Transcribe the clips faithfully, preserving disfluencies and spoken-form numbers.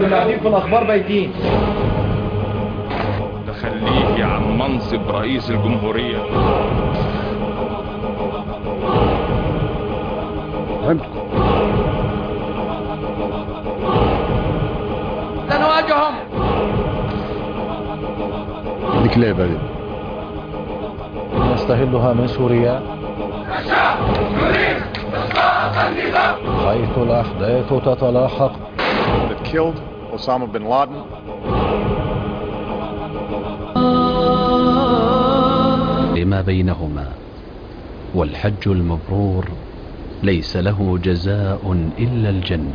اللي قاعدين في الاخبار بايتين. تخليكي عن منصب رئيس الجمهورية. فهمتكم. سنواجههم. ديك لعبة دي نستهلها من سوريا حيث الأحداث تتلاحق. that killed Osama bin Laden. لما بينهما، والحج المبرور ليس له جزاء إلا الجنة.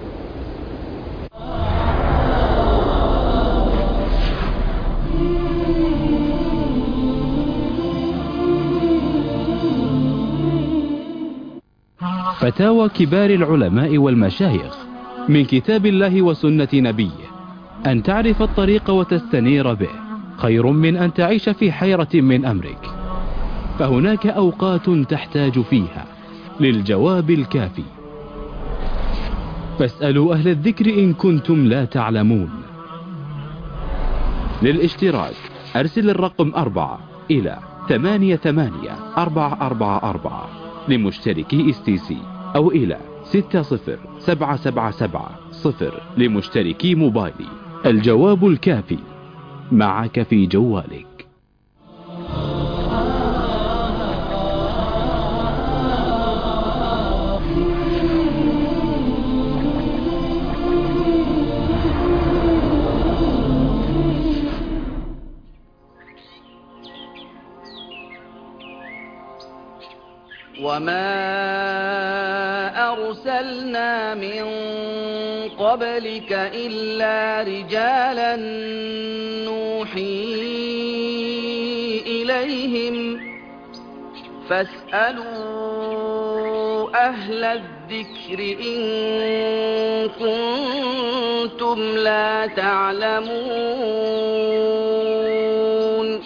فتاوى كبار العلماء والمشايخ من كتاب الله وسنة نبيه. أن تعرف الطريق وتستنير به خير من أن تعيش في حيرة من أمرك، فهناك أوقات تحتاج فيها للجواب الكافي. فاسألوا أهل الذكر إن كنتم لا تعلمون. للاشتراك أرسل الرقم أربعة إلى ثمانية ثمانية أربعة أربعة أربعة لمشتركي اس تي سي، أو إلى ستة صفر سبعة سبعة سبعة صفر لمشتركي موبايلي. الجواب الكافي معك في جوالك. وما أرسلنا من قبلك إلا رجالا نوحي إليهم فاسألوا أهل الذكر إن كنتم لا تعلمون.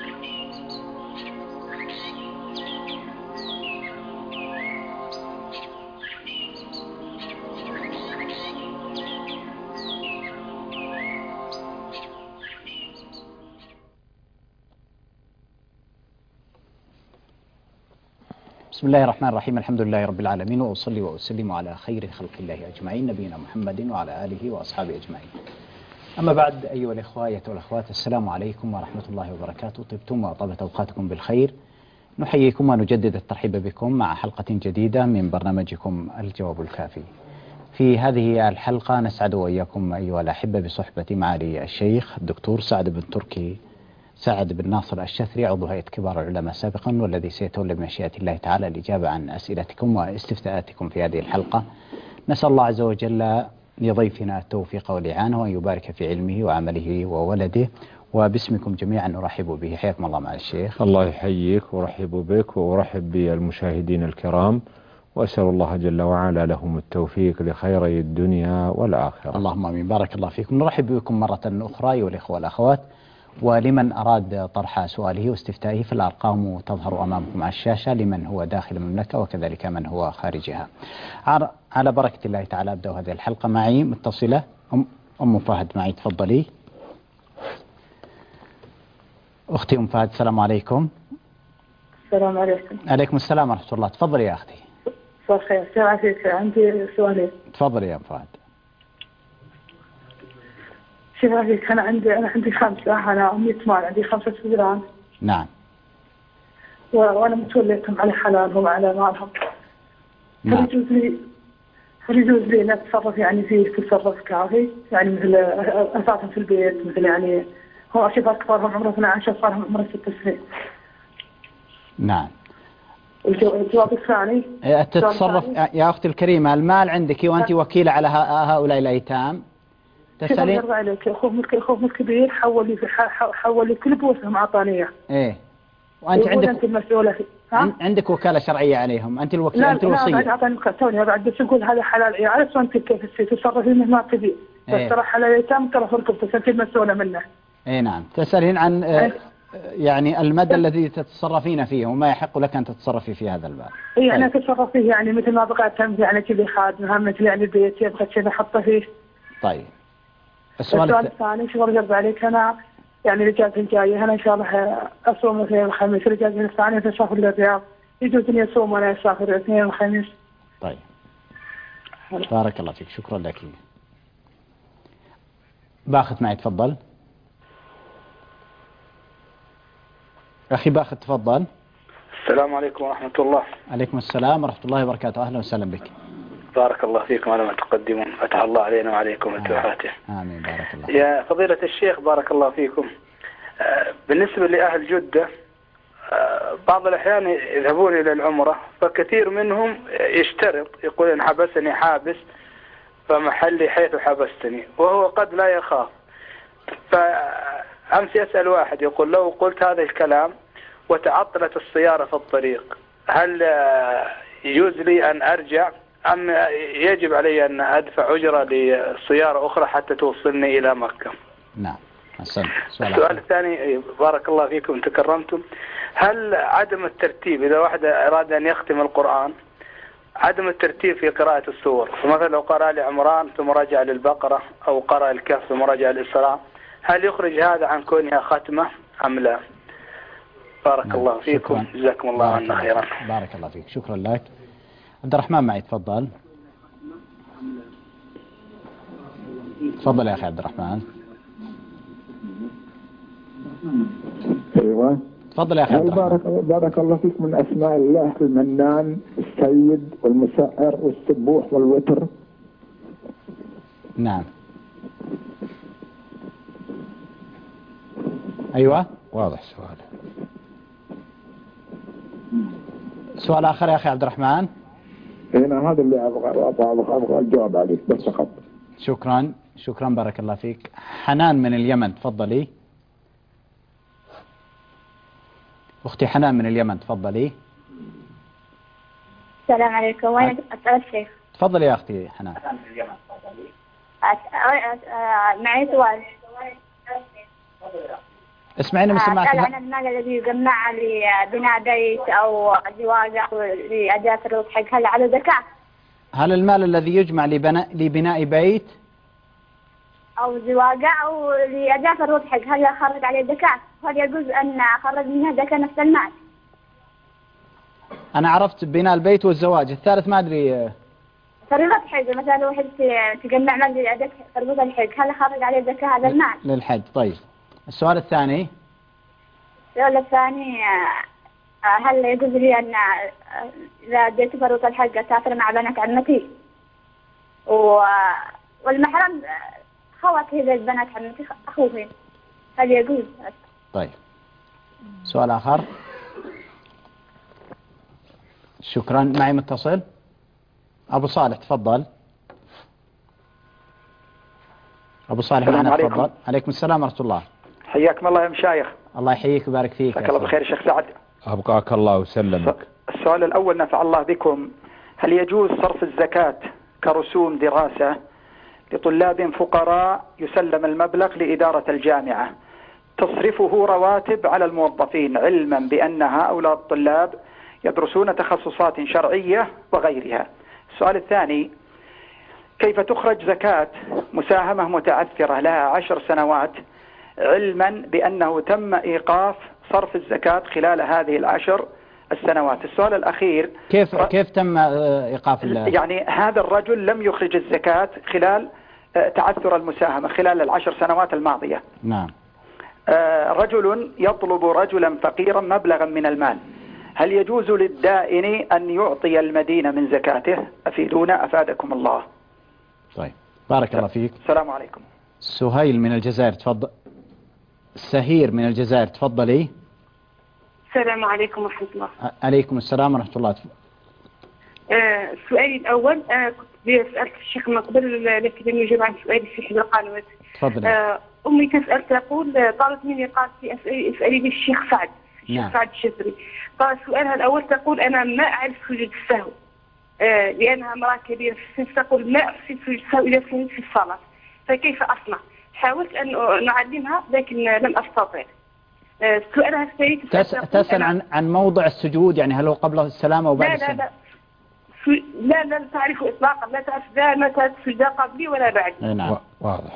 بسم الله الرحمن الرحيم. الحمد لله رب العالمين، وأصلي وأسلم على خير خلق الله أجمعين، نبينا محمد وعلى آله وأصحابه أجمعين. أما بعد، أيها الإخوة أيها الأخوات، السلام عليكم ورحمة الله وبركاته. طبتم وطابت أوقاتكم بالخير. نحييكم ونجدد الترحيب بكم مع حلقة جديدة من برنامجكم الجواب الكافي. في هذه الحلقة نسعد وإياكم أيها الأحبة بصحبة معالي الشيخ الدكتور سعد بن تركي سعد بن ناصر الشثري، عضو هيئة كبار العلماء سابقا، والذي سيتولى بمشيئة الله تعالى الإجابة عن أسئلتكم واستفتاءاتكم في هذه الحلقة. نسأل الله عز وجل لضيفنا التوفيق والإعانة، وأن يبارك في علمه وعمله وولده. وباسمكم جميعا نرحب به. حياكم الله مع الشيخ. الله يحييك ورحب بك وأرحب بالمشاهدين الكرام، وأسأل الله جل وعلا لهم التوفيق لخيري الدنيا والآخرة. اللهم آمين. بارك الله فيكم. نرحب بكم مرة أخرى أيها الإخوة والأخوات. ولمن أراد طرح سؤاله واستفتائه فالأرقام تظهر أمامكم على الشاشة لمن هو داخل المملكة وكذلك من هو خارجها. على بركة الله تعالى أبدأ هذه الحلقة. معي متصلة أم, أم فهد معي، تفضلي أختي أم فهد. السلام عليكم. السلام عليكم. عليكم السلام ورحمة الله. تفضلي يا أختي. صار خير. ساعتك عندي سؤالين. تفضلي يا أم فهد. شوف عليك، أنا عندي أنا عندي خمسة، أنا أمي ثمان، عندي خمسة صغيران. نعم. وأنا متوليتهم على حلالهم على مالهم. نعم. هل يجوز لي هل يجوز لي أن أتصرف يعني في تصرف كافي، يعني مثل أساعدهم في البيت، مثل يعني هو أشوف أكبرهم عمره اثنا عشر صارهم عمره ست سنين. نعم. الجواب الثاني تتصرف يا أختي الكريمة، المال عندك وأنت وكيلة على هؤلاء الأيتام. تسألين الله عليك، أخوه ملك أخوه الكبير حول لي في حول لي كل بوسهم عطانية. إيه. وأنت عندك أنت المسؤولة. ها؟ عندك وكالة شرعية عليهم، أنت الوكيل، أنت الوصية. لا لا أعطاني توني بعد بس نقول هذا حلال عيال، وأنت كيف تتصرفين ما تبي. إيه. بس ترى حلال يتام ترى فرقة، بس أنت المسؤولة منه. إيه نعم. تسألين عن إيه؟ يعني المدى الذي تتصرفين فيه وما يحق لك أن تتصرفي في هذا الباب. إيه أنا أتصرف فيه يعني مثل ما بقى تم يعني كذي خادمها، مثل يعني البيت يبغى كذا أحطه فيه. طيب السؤال السؤال الثاني شو رجعت عليك أنا يعني الإجازة الجاية أنا إن شاء الله أصوم اثنين الخميس، الإجازة الثانية أسافر للرياض، يجوز إني أصوم وأنا أسافر اثنين الخميس. طيب بارك الله فيك، شكرا لك. باخت معي تفضل. أخي باخت تفضل. السلام عليكم ورحمة الله. عليكم السلام ورحمة الله وبركاته، أهلا وسهلا بك. بارك الله فيكم على ما تقدمون، فتح الله علينا وعليكم التوفاته. آمين بارك الله. يا فضيلة الشيخ بارك الله فيكم، بالنسبة لأهل جدة بعض الأحيان يذهبون إلى العمرة، فكثير منهم يشترط يقول إن حبسني حابس فمحلي حيث حبستني، وهو قد لا يخاف. فأمس يسأل واحد يقول لو قلت هذا الكلام وتعطلت السيارة في الطريق هل يجوز لي أن أرجع أم يجب علي أن أدفع أجرة لسيارة أخرى حتى توصلني إلى مكة؟ نعم. السؤال الثاني بارك الله فيكم تكرمتم، هل عدم الترتيب إذا واحد أراد أن يختم القرآن عدم الترتيب في قراءة السور، فمثلا لو قرأ لعمران ثم رجع للبقرة أو قرأ الكهف ثم رجع للإسراء، هل يخرج هذا عن كونها ختمة أم لا؟ بارك نعم. الله فيكم، جزاكم الله عنا خيرا. بارك الله فيك، شكرا لك. عبد الرحمن معي تفضل. تفضل يا أخي عبد الرحمن. ايوه تفضل يا اخي عبد الرحمن. بارك, بارك الله فيك، من اسماء الله المنان السيد والمسعر والسبوح والوتر. نعم. ايوه واضح السؤال. سؤال اخر يا اخي عبد الرحمن. هنا هذا اللي ابغى ابغى ابغى الجواب عليه بس فقط. شكرا شكرا بارك الله فيك. حنان من اليمن تفضلي. أختي حنان من اليمن تفضلي. السلام عليكم، وين أسأل الشيخ؟ تفضلي يا أختي حنان. معي سؤال. اسمعيني من سماعتك. أسأل عن المال الذي يجمع لبناء بيت أو زواج أو لأداة الرزق، هل على زكاة؟ هل المال الذي يجمع لبناء لبناء بيت أو زواج أو لأداة الرزق هل أخرج عليه زكاة؟ هل يجوز أن أخرج منها زكاة نفس المال؟ أنا عرفت بناء البيت والزواج، الثالث ما أدري. فريضة الحج مثلا لو واحد تجمع مال لأداة فريضة الحج هل أخرج عليه زكاة هذا المال؟ للحج. طيب السؤال الثاني. السؤال الثاني هل يجوز لي أن إذا أديت فريضة الحج أسافر مع بنات عمتي و... والمحرم خواتي زي البنات عمتي أخوهم، هل يجوز؟ طيب سؤال آخر. شكرا. معي متصل أبو صالح تفضل. أبو صالح معنا تفضل. عليكم السلام ورحمة الله. حياكم الله يا مشايخ. الله يحييك ويبارك فيك. جزاك الله بخير شيخ سعد. أبقاك الله وسلمك. السؤال الأول نفع الله بكم، هل يجوز صرف الزكاة كرسوم دراسة لطلاب فقراء يسلم المبلغ لإدارة الجامعة تصرفه رواتب على الموظفين علما بأن هؤلاء الطلاب يدرسون تخصصات شرعية وغيرها؟ السؤال الثاني، كيف تخرج زكاة مساهمة متعثرة لها عشر سنوات علما بأنه تم إيقاف صرف الزكاة خلال هذه العشر السنوات؟ السؤال الأخير، كيف كيف تم إيقاف الله؟ يعني هذا الرجل لم يخرج الزكاة خلال تعثر المساهمة خلال العشر سنوات الماضية. نعم. رجل يطلب رجلا فقيرا مبلغا من المال، هل يجوز للدائن أن يعطي المدين من زكاته؟ أفيدونا أفادكم الله. طيب بارك الله فيك. السلام عليكم. سهيل من الجزائر تفضل. سهير من الجزائر تفضلي. السلام عليكم ورحمة الله. عليكم السلام ورحمة الله. آه سؤالي الأول، آه كنت سألت الشيخ من قبل لكن لم يجب عن سؤالي في إحدى القنوات. تفضلي. آه أمي تسأل تقول طالت مني قالت لي اسألي بالشيخ سعد الشيخ نعم. سعد الشزري. قال سؤالها الأول تقول أنا ما أعرف سجود السهو آه لأنها امرأة كبيرة في السن، تقول ما أحسن سجود السهو إذا كنت في الصلاة، فكيف أصنع؟ حاولت أن نعلمها لكن لم أستطع. آه سؤالها الثاني تسأل, تسأل عن عن موضع السجود، يعني هل هو قبل السلام أو بعد السلام؟ لا لا لا لا لا تعرف إطلاقا، لا تعرف لا ما تعرف سجدة قبلي ولا بعد. نعم واضح.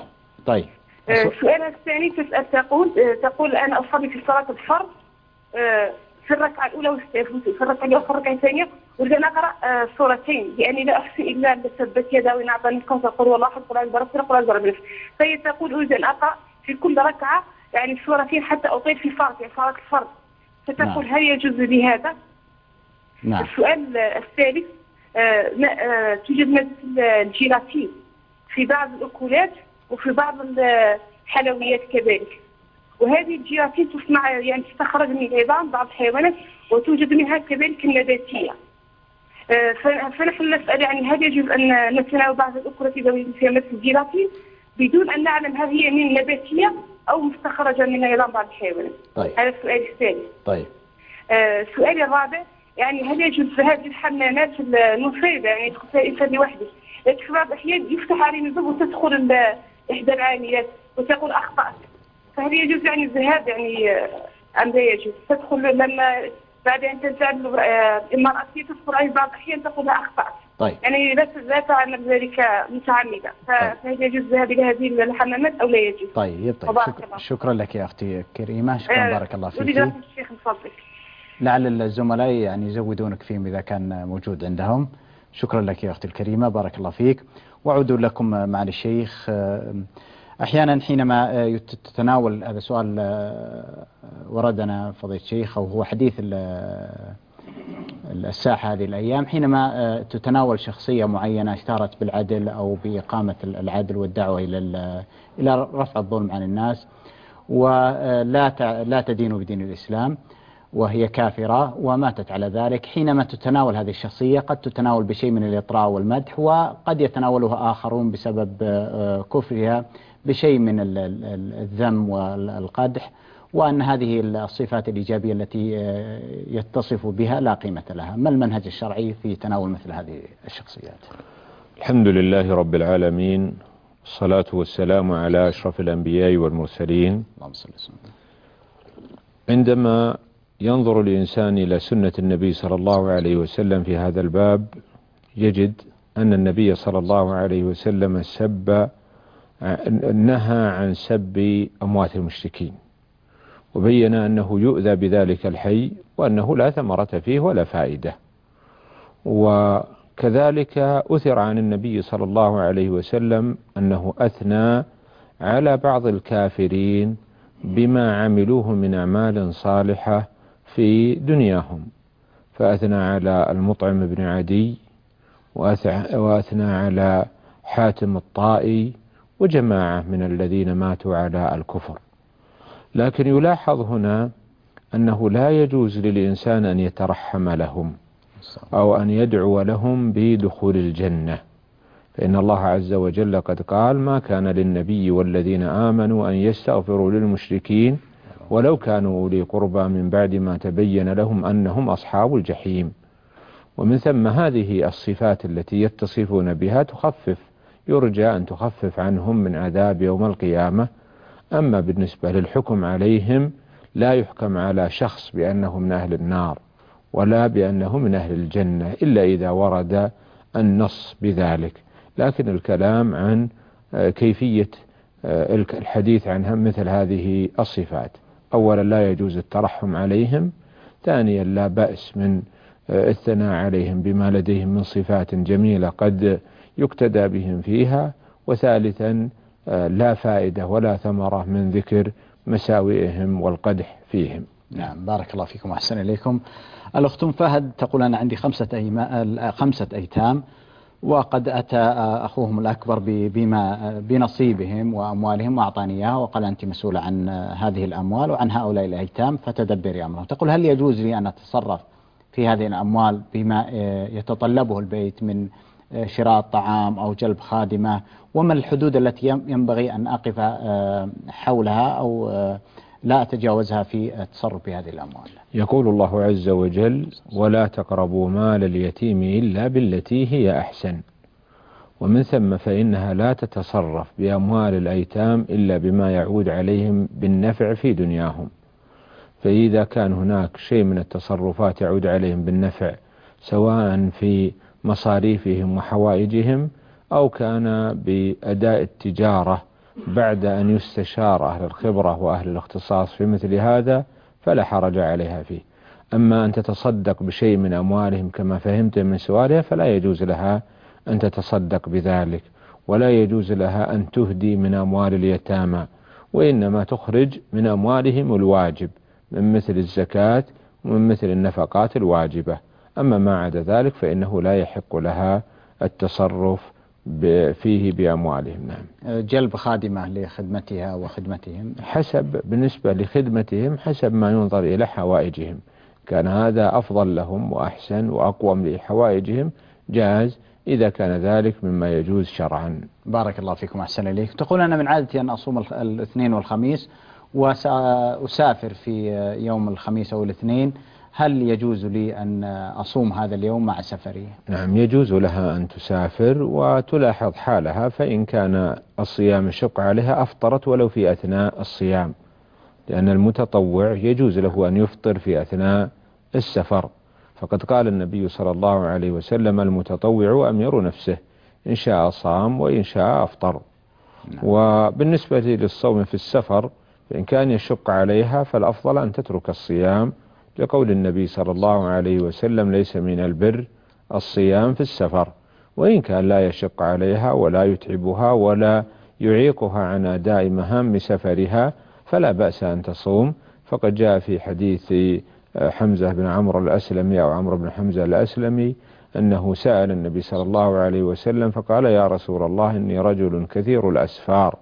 طيب. آه، سؤالها الثاني تسأل تقول آه، تقول أنا أصلي في صلاة الفرض آه، في الركعة الأولى والثانية في الركعة الأولى وفي الركعة الثانية أريد أن أقرأ آه، سورتين لأني لا أحسن إلا تبت يدا وإن أعطاني الكوثر قل والله أحد قل أعوذ برب الفلق قل أعوذ برب الناس. فهي تقول أريد أن أقرأ في كل ركعة يعني سورتين حتى أطيل في الفرض يعني صلاة الفرض. فتقول نعم. هل يجوز لي هذا؟ نعم. السؤال الثالث آه، ما- آه، توجد مادة الجيلاتين في بعض الأكلات وفي بعض الحلويات كذلك، وهذه الجيلاتين تصنع يعني تستخرج من العظام بعض الحيوانات وتوجد منها كذلك النباتية. آه، ف- فنحن نسأل يعني هل يجوز أن نتناول بعض الأكلات ذوي فيها مادة الجيلاتين بدون أن نعلم هل هي من نباتية أو مستخرجة من عظام بعض الحيوانات؟ طيب. هذا السؤال الثالث. طيب. آه، السؤال الرابع يعني هل يجوز في هذه الحمامات المنفردة يعني يدخل فيها الإنسان لوحده، لكن في بعض الأحيان يفتح عليه الباب وتدخل ال- إحدى العاملات وتقول أخطأت، فهل يجوز يعني الذهاب يعني آه، أم لا يجوز؟ تدخل لما بعد أن تنتهي آه، المرأة تدخل عليه بعض الأحيان تقول لها أخطأت. طيب. يعني لا لا تعمل ذلك متعمدة، ف- فهل يجوز الذهاب إلى هذه الحمامات أو لا يجوز؟ طيب. طيب. وبارك شك... الله. شكرا لك يا أختي كريمة. شكرا. آه، بارك الله أريد فيك. أن الشيخ من فضلك. لعل الزملاء يعني يزودونك فيهم إذا كان موجود عندهم. شكرا لك يا أختي الكريمة. بارك الله فيك. وأعود لكم معالي الشيخ. أحيانا حينما تتناول هذا سؤال وردنا فضيلة الشيخ أو هو حديث الساحة هذه الأيام، حينما تتناول شخصية معينة اشتهرت بالعدل أو بإقامة العدل والدعوة إلى إلى رفع الظلم عن الناس ولا لا تدين بدين الإسلام وهي كافرة وماتت على ذلك، حينما تتناول هذه الشخصية قد تتناول بشيء من الإطراء والمدح، وقد يتناولها آخرون بسبب كفرها بشيء من الذم والقدح، وأن هذه الصفات الإيجابية التي يتصف بها لا قيمة لها. ما المنهج الشرعي في تناول مثل هذه الشخصيات؟ الحمد لله رب العالمين، الصلاة والسلام على أشرف الأنبياء والمرسلين. اللهم صل وسلم. عندما ينظر الإنسان إلى سنة النبي صلى الله عليه وسلم في هذا الباب يجد أن النبي صلى الله عليه وسلم سب نهى عن سب أموات المشركين، وبين أنه يؤذى بذلك الحي وأنه لا ثمرة فيه ولا فائدة. وكذلك أثر عن النبي صلى الله عليه وسلم أنه أثنى على بعض الكافرين بما عملوه من أعمال صالحة في دنياهم، فأثنى على المطعم بن عدي وأثنى على حاتم الطائي وجماعة من الذين ماتوا على الكفر. لكن يلاحظ هنا أنه لا يجوز للإنسان أن يترحم لهم أو أن يدعو لهم بدخول الجنة، فإن الله عز وجل قد قال: ما كان للنبي والذين آمنوا أن يستغفروا للمشركين ولو كانوا أولي قربى من بعد ما تبين لهم أنهم أصحاب الجحيم. ومن ثم هذه الصفات التي يتصفون بها تخفف يرجى أن تخفف عنهم من عذاب يوم القيامة. أما بالنسبة للحكم عليهم لا يحكم على شخص بأنه من أهل النار ولا بأنه من أهل الجنة إلا إذا ورد النص بذلك، لكن الكلام عن كيفية الحديث عن مثل هذه الصفات. أولا لا يجوز الترحم عليهم، ثانيا لا بأس من الثناء عليهم بما لديهم من صفات جميلة قد يقتدى بهم فيها، وثالثا لا فائدة ولا ثمرة من ذكر مساوئهم والقدح فيهم. نعم، بارك الله فيكم وأحسن إليكم. الأخت فهد تقول: أنا عندي خمسة, أيما خمسة أيتام وقد أتى أخوهم الأكبر بما بنصيبهم وأموالهم وأعطاني إياها وقال: أنت مسؤولة عن هذه الأموال وعن هؤلاء الأيتام فتدبري أمرهم. تقول: هل يجوز لي أن أتصرف في هذه الأموال بما يتطلبه البيت من شراء الطعام أو جلب خادمة؟ وما الحدود التي ينبغي أن أقف حولها أو لا أتجاوزها في التصرف بهذه الأموال؟ يقول الله عز وجل: ولا تقربوا مال اليتيم إلا بالتي هي أحسن. ومن ثم فإنها لا تتصرف بأموال الأيتام إلا بما يعود عليهم بالنفع في دنياهم. فإذا كان هناك شيء من التصرفات يعود عليهم بالنفع سواء في مصاريفهم وحوائجهم أو كان بأداء التجارة بعد أن يستشار أهل الخبرة وأهل الاختصاص في مثل هذا فلا حرج عليها فيه. أما أن تتصدق بشيء من أموالهم كما فهمت من سؤالها فلا يجوز لها أن تتصدق بذلك، ولا يجوز لها أن تهدي من أموال اليتامى، وإنما تخرج من أموالهم الواجب من مثل الزكاة ومن مثل النفقات الواجبة. أما ما عدا ذلك فإنه لا يحق لها التصرف فيه بأموالهم. نعم. جلب خادمة لخدمتها وخدمتهم حسب بالنسبة لخدمتهم حسب ما ينظر إلى حوائجهم، كان هذا أفضل لهم وأحسن وأقوم لحوائجهم جاز إذا كان ذلك مما يجوز شرعا. بارك الله فيكم أحسن إليك. تقول أنا من عادتي أن أصوم الاثنين والخميس وسأسافر في يوم الخميس أو الاثنين، هل يجوز لي أن أصوم هذا اليوم مع سفري؟ نعم يجوز لها أن تسافر وتلاحظ حالها، فإن كان الصيام يشق عليها أفطرت ولو في أثناء الصيام، لأن المتطوع يجوز له أن يفطر في أثناء السفر، فقد قال النبي صلى الله عليه وسلم المتطوع أمير نفسه إن شاء صام وإن شاء أفطر. نعم. وبالنسبة للصوم في السفر فإن كان يشق عليها فالأفضل أن تترك الصيام، لقول النبي صلى الله عليه وسلم ليس من البر الصيام في السفر. وإن كان لا يشق عليها ولا يتعبها ولا يعيقها عن أداء مهام سفرها فلا بأس أن تصوم، فقد جاء في حديث حمزة بن عمرو الأسلمي أو عمرو بن حمزة الأسلمي أنه سأل النبي صلى الله عليه وسلم فقال يا رسول الله إني رجل كثير الأسفار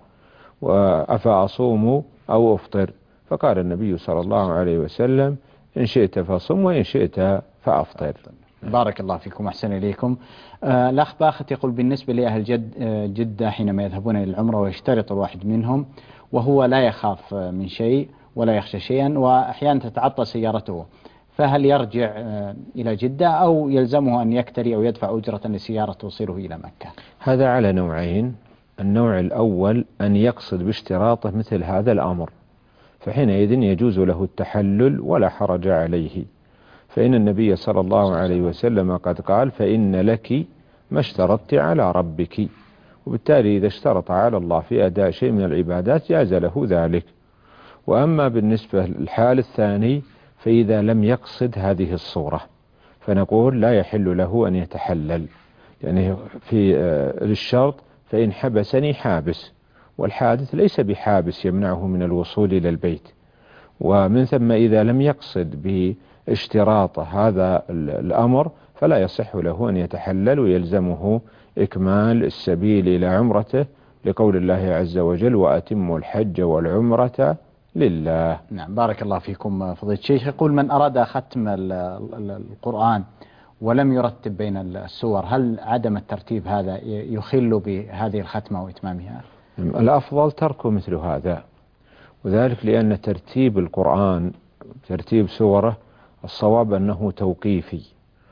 أفأصوم أو أفطر؟ فقال النبي صلى الله عليه وسلم إن شئت فصم وإن شئت فأفطر. بارك الله فيكم أحسن إليكم. آه الأخ باخت يقول بالنسبة لأهل جد آه جدة حينما يذهبون إلى العمرة ويشترط الواحد منهم وهو لا يخاف من شيء ولا يخشى شيئا وأحيانا تتعطل سيارته، فهل يرجع آه إلى جدة أو يلزمه أن يكتري أو يدفع أجرة لسيارة توصله إلى مكة؟ هذا على نوعين. النوع الأول أن يقصد باشتراطه مثل هذا الأمر، فحينئذ يجوز له التحلل ولا حرج عليه، فإن النبي صلى الله عليه وسلم قد قال فإن لك ما اشترطت على ربك، وبالتالي إذا اشترط على الله في أداء شيء من العبادات جاز له ذلك. وأما بالنسبة للحال الثاني فإذا لم يقصد هذه الصورة فنقول لا يحل له أن يتحلل، يعني في الشرط فإن حبسني حابس، والحادث ليس بحابس يمنعه من الوصول إلى البيت. ومن ثم إذا لم يقصد باشتراط هذا الأمر فلا يصح له أن يتحلل ويلزمه إكمال السبيل إلى عمرته، لقول الله عز وجل وأتموا الحج والعمرة لله. نعم بارك الله فيكم فضيلة الشيخ. يقول من أراد ختم القرآن ولم يرتب بين السور هل عدم الترتيب هذا يخل بهذه الختمة وإتمامها؟ الأفضل ترك مثل هذا، وذلك لأن ترتيب القرآن ترتيب سوره الصواب أنه توقيفي،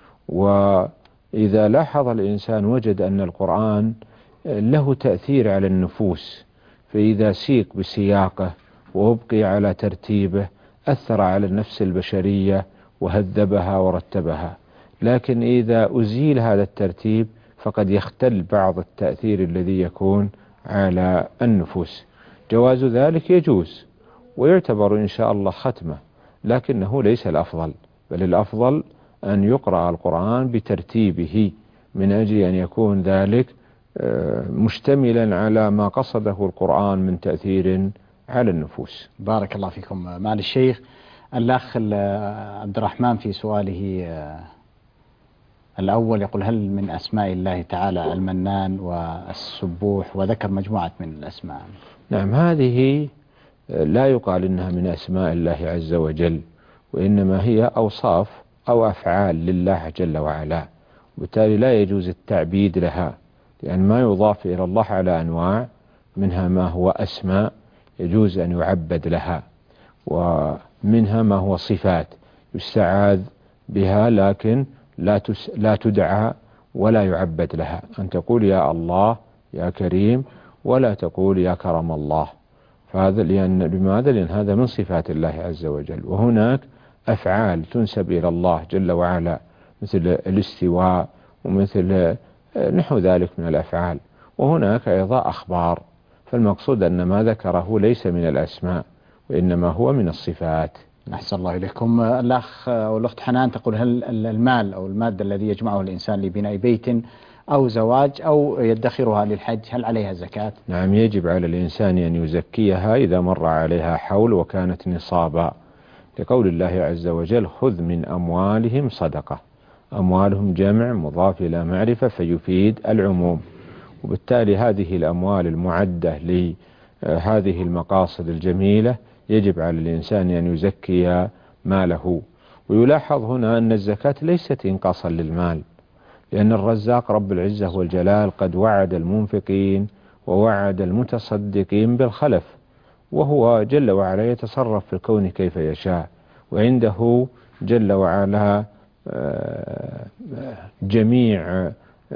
وإذا لاحظ الإنسان وجد أن القرآن له تأثير على النفوس، فإذا سيق بسياقه وأبقي على ترتيبه أثر على النفس البشرية وهذبها ورتبها. لكن إذا أزيل هذا الترتيب فقد يختل بعض التأثير الذي يكون على النفوس. جواز ذلك يجوز ويعتبر إن شاء الله ختمة، لكنه ليس الأفضل، بل الأفضل أن يقرأ القرآن بترتيبه من أجل أن يكون ذلك مشتملا على ما قصده القرآن من تأثير على النفوس. بارك الله فيكم معالي الشيخ. الأخ عبد الرحمن في سؤاله الأول يقول هل من أسماء الله تعالى المنان والسبوح، وذكر مجموعة من الأسماء. نعم هذه لا يقال إنها من أسماء الله عز وجل، وإنما هي أوصاف أو أفعال لله جل وعلا، وبالتالي لا يجوز التعبيد لها، لأن ما يضاف إلى الله على أنواع، منها ما هو أسماء يجوز أن يعبد لها، ومنها ما هو صفات يستعاذ بها لكن لا تس لا تدعى ولا يعبد لها، أن تقول يا الله يا كريم ولا تقول يا كرم الله، فهذا لأن لماذا؟ لأن هذا من صفات الله عز وجل. وهناك أفعال تنسب إلى الله جل وعلا مثل الاستواء ومثل نحو ذلك من الأفعال، وهناك أيضا أخبار، فالمقصود أن ما ذكره ليس من الأسماء وإنما هو من الصفات. أحسن الله إليكم. الأخ أو الأخت حنان تقول هل المال أو المادة الذي يجمعه الإنسان لبناء بيت أو زواج أو يدخرها للحج هل عليها زكاة؟ نعم، يجب على الإنسان أن يزكيها إذا مر عليها حول وكانت نصابا، لقول الله عز وجل خذ من أموالهم صدقة. أموالهم جمع مضاف إلى معرفة فيفيد العموم، وبالتالي هذه الأموال المعدة لهذه المقاصد الجميلة يجب على الإنسان أن يزكي ماله. ويلاحظ هنا أن الزكاة ليست إنقاصا للمال، لأن الرزاق رب العزة والجلال قد وعد المنفقين ووعد المتصدقين بالخلف، وهو جل وعلا يتصرف في الكون كيف يشاء، وعنده جل وعلا جميع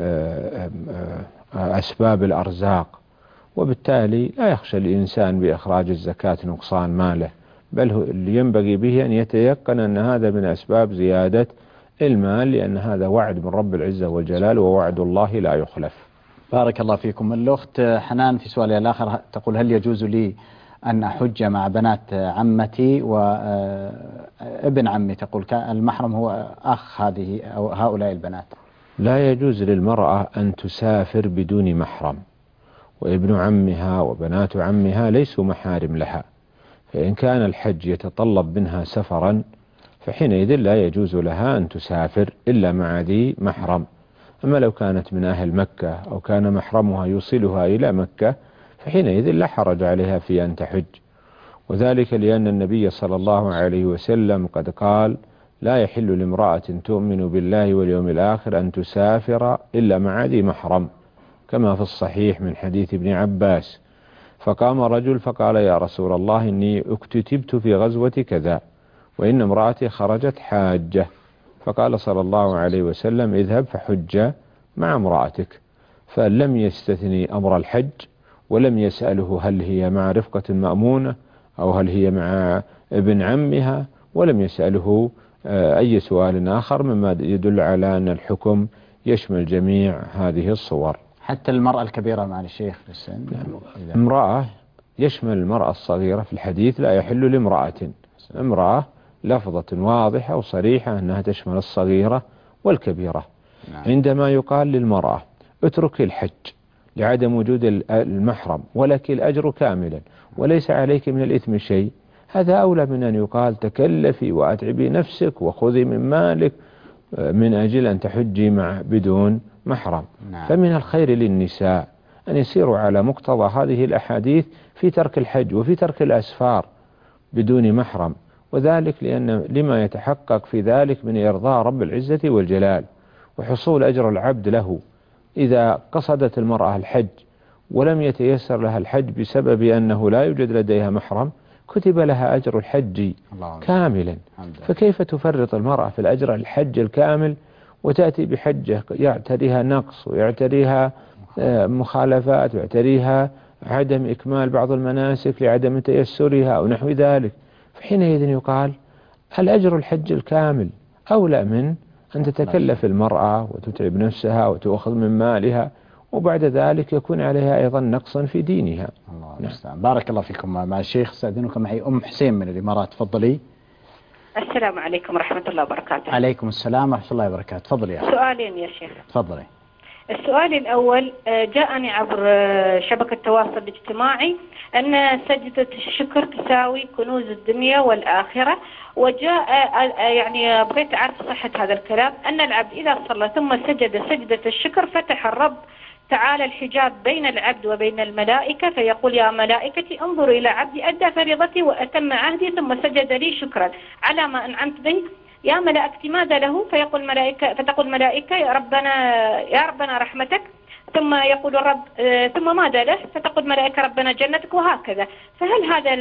أسباب الأرزاق، وبالتالي لا يخشى الإنسان بإخراج الزكاة نقصان ماله، بل اللي ينبغي به أن يتيقن أن هذا من أسباب زيادة المال، لأن هذا وعد من رب العزة والجلال ووعد الله لا يخلف. بارك الله فيكم. الأخت حنان في سؤالها الآخر تقول هل يجوز لي أن أحج مع بنات عمتي وابن عمي؟ تقول المحرم هو أخ هذه أو هؤلاء البنات. لا يجوز للمرأة أن تسافر بدون محرم، وابن عمها وبنات عمها ليسوا محارم لها، فإن كان الحج يتطلب منها سفرا فحينئذ لا يجوز لها أن تسافر إلا مع ذي محرم. أما لو كانت من أهل مكة أو كان محرمها يوصلها إلى مكة فحينئذ لا حرج عليها في أن تحج، وذلك لأن النبي صلى الله عليه وسلم قد قال لا يحل لامرأة تؤمن بالله واليوم الآخر أن تسافر إلا مع ذي محرم، كما في الصحيح من حديث ابن عباس. فقام رجل فقال يا رسول الله إني اكتتبت في غزوة كذا وإن امرأتي خرجت حاجة، فقال صلى الله عليه وسلم اذهب فحج مع امرأتك، فلم يستثني أمر الحج ولم يسأله هل هي مع رفقة مأمونة أو هل هي مع ابن عمها، ولم يسأله أي سؤال آخر مما يدل على أن الحكم يشمل جميع هذه الصور. حتى المرأة الكبيرة مع الشيخ في السن؟ امرأة يشمل المرأة الصغيرة في الحديث لا يحل لامرأة. امرأة لفظة واضحة وصريحة أنها تشمل الصغيرة والكبيرة. نعم. عندما يقال للمرأة اترك الحج لعدم وجود المحرم ولك الأجر كاملا وليس عليك من الإثم شيء، هذا أولى من أن يقال تكلفي وأتعبي نفسك وخذي من مالك من أجل أن تحجي مع بدون محرم. نعم. فمن الخير للنساء أن يسيروا على مقتضى هذه الأحاديث في ترك الحج وفي ترك الأسفار بدون محرم، وذلك لأن لما يتحقق في ذلك من إرضاء رب العزة والجلال وحصول أجر العبد له. إذا قصدت المرأة الحج ولم يتيسر لها الحج بسبب أنه لا يوجد لديها محرم كتب لها أجر الحج كاملا، فكيف تفرط المرأة في الأجر الحج الكامل وتأتي بحجة يعتريها نقص ويعتريها مخالفات ويعتريها عدم إكمال بعض المناسك لعدم تيسرها أو نحو ذلك، فحينئذ يقال الأجر الحج الكامل أولى من أن تتكلف المرأة وتتعب نفسها وتأخذ من مالها وبعد ذلك يكون عليها أيضا نقصا في دينها. الله المستعان. بارك الله فيكم. مع الشيخ استأذنكم معي أم حسين من الإمارات، تفضلي. السلام عليكم ورحمة الله وبركاته. عليكم السلام ورحمة الله وبركاته. تفضلي يا أخي. سؤالين يا شيخ. تفضلي. السؤال الأول جاءني عبر شبكة التواصل الاجتماعي أن سجدة الشكر تساوي كنوز الدنيا والآخرة، وجاء يعني بغيت أعرف صحة هذا الكلام، أن العبد إذا صلى ثم سجد سجدة الشكر فتح الرب تعالى الحجاب بين العبد وبين الملائكة فيقول يا ملائكتي انظروا إلى عبدي أدى فريضتي وأتم عهدي ثم سجد لي شكرا على ما أنعمت به، يا ملائكتي ماذا له؟ فيقول ملائكة فتقول ملائكة يا ربنا يا ربنا رحمتك، ثم يقول الرب ثم ماذا له؟ فتقول ملائكة ربنا جنتك، وهكذا. فهل هذا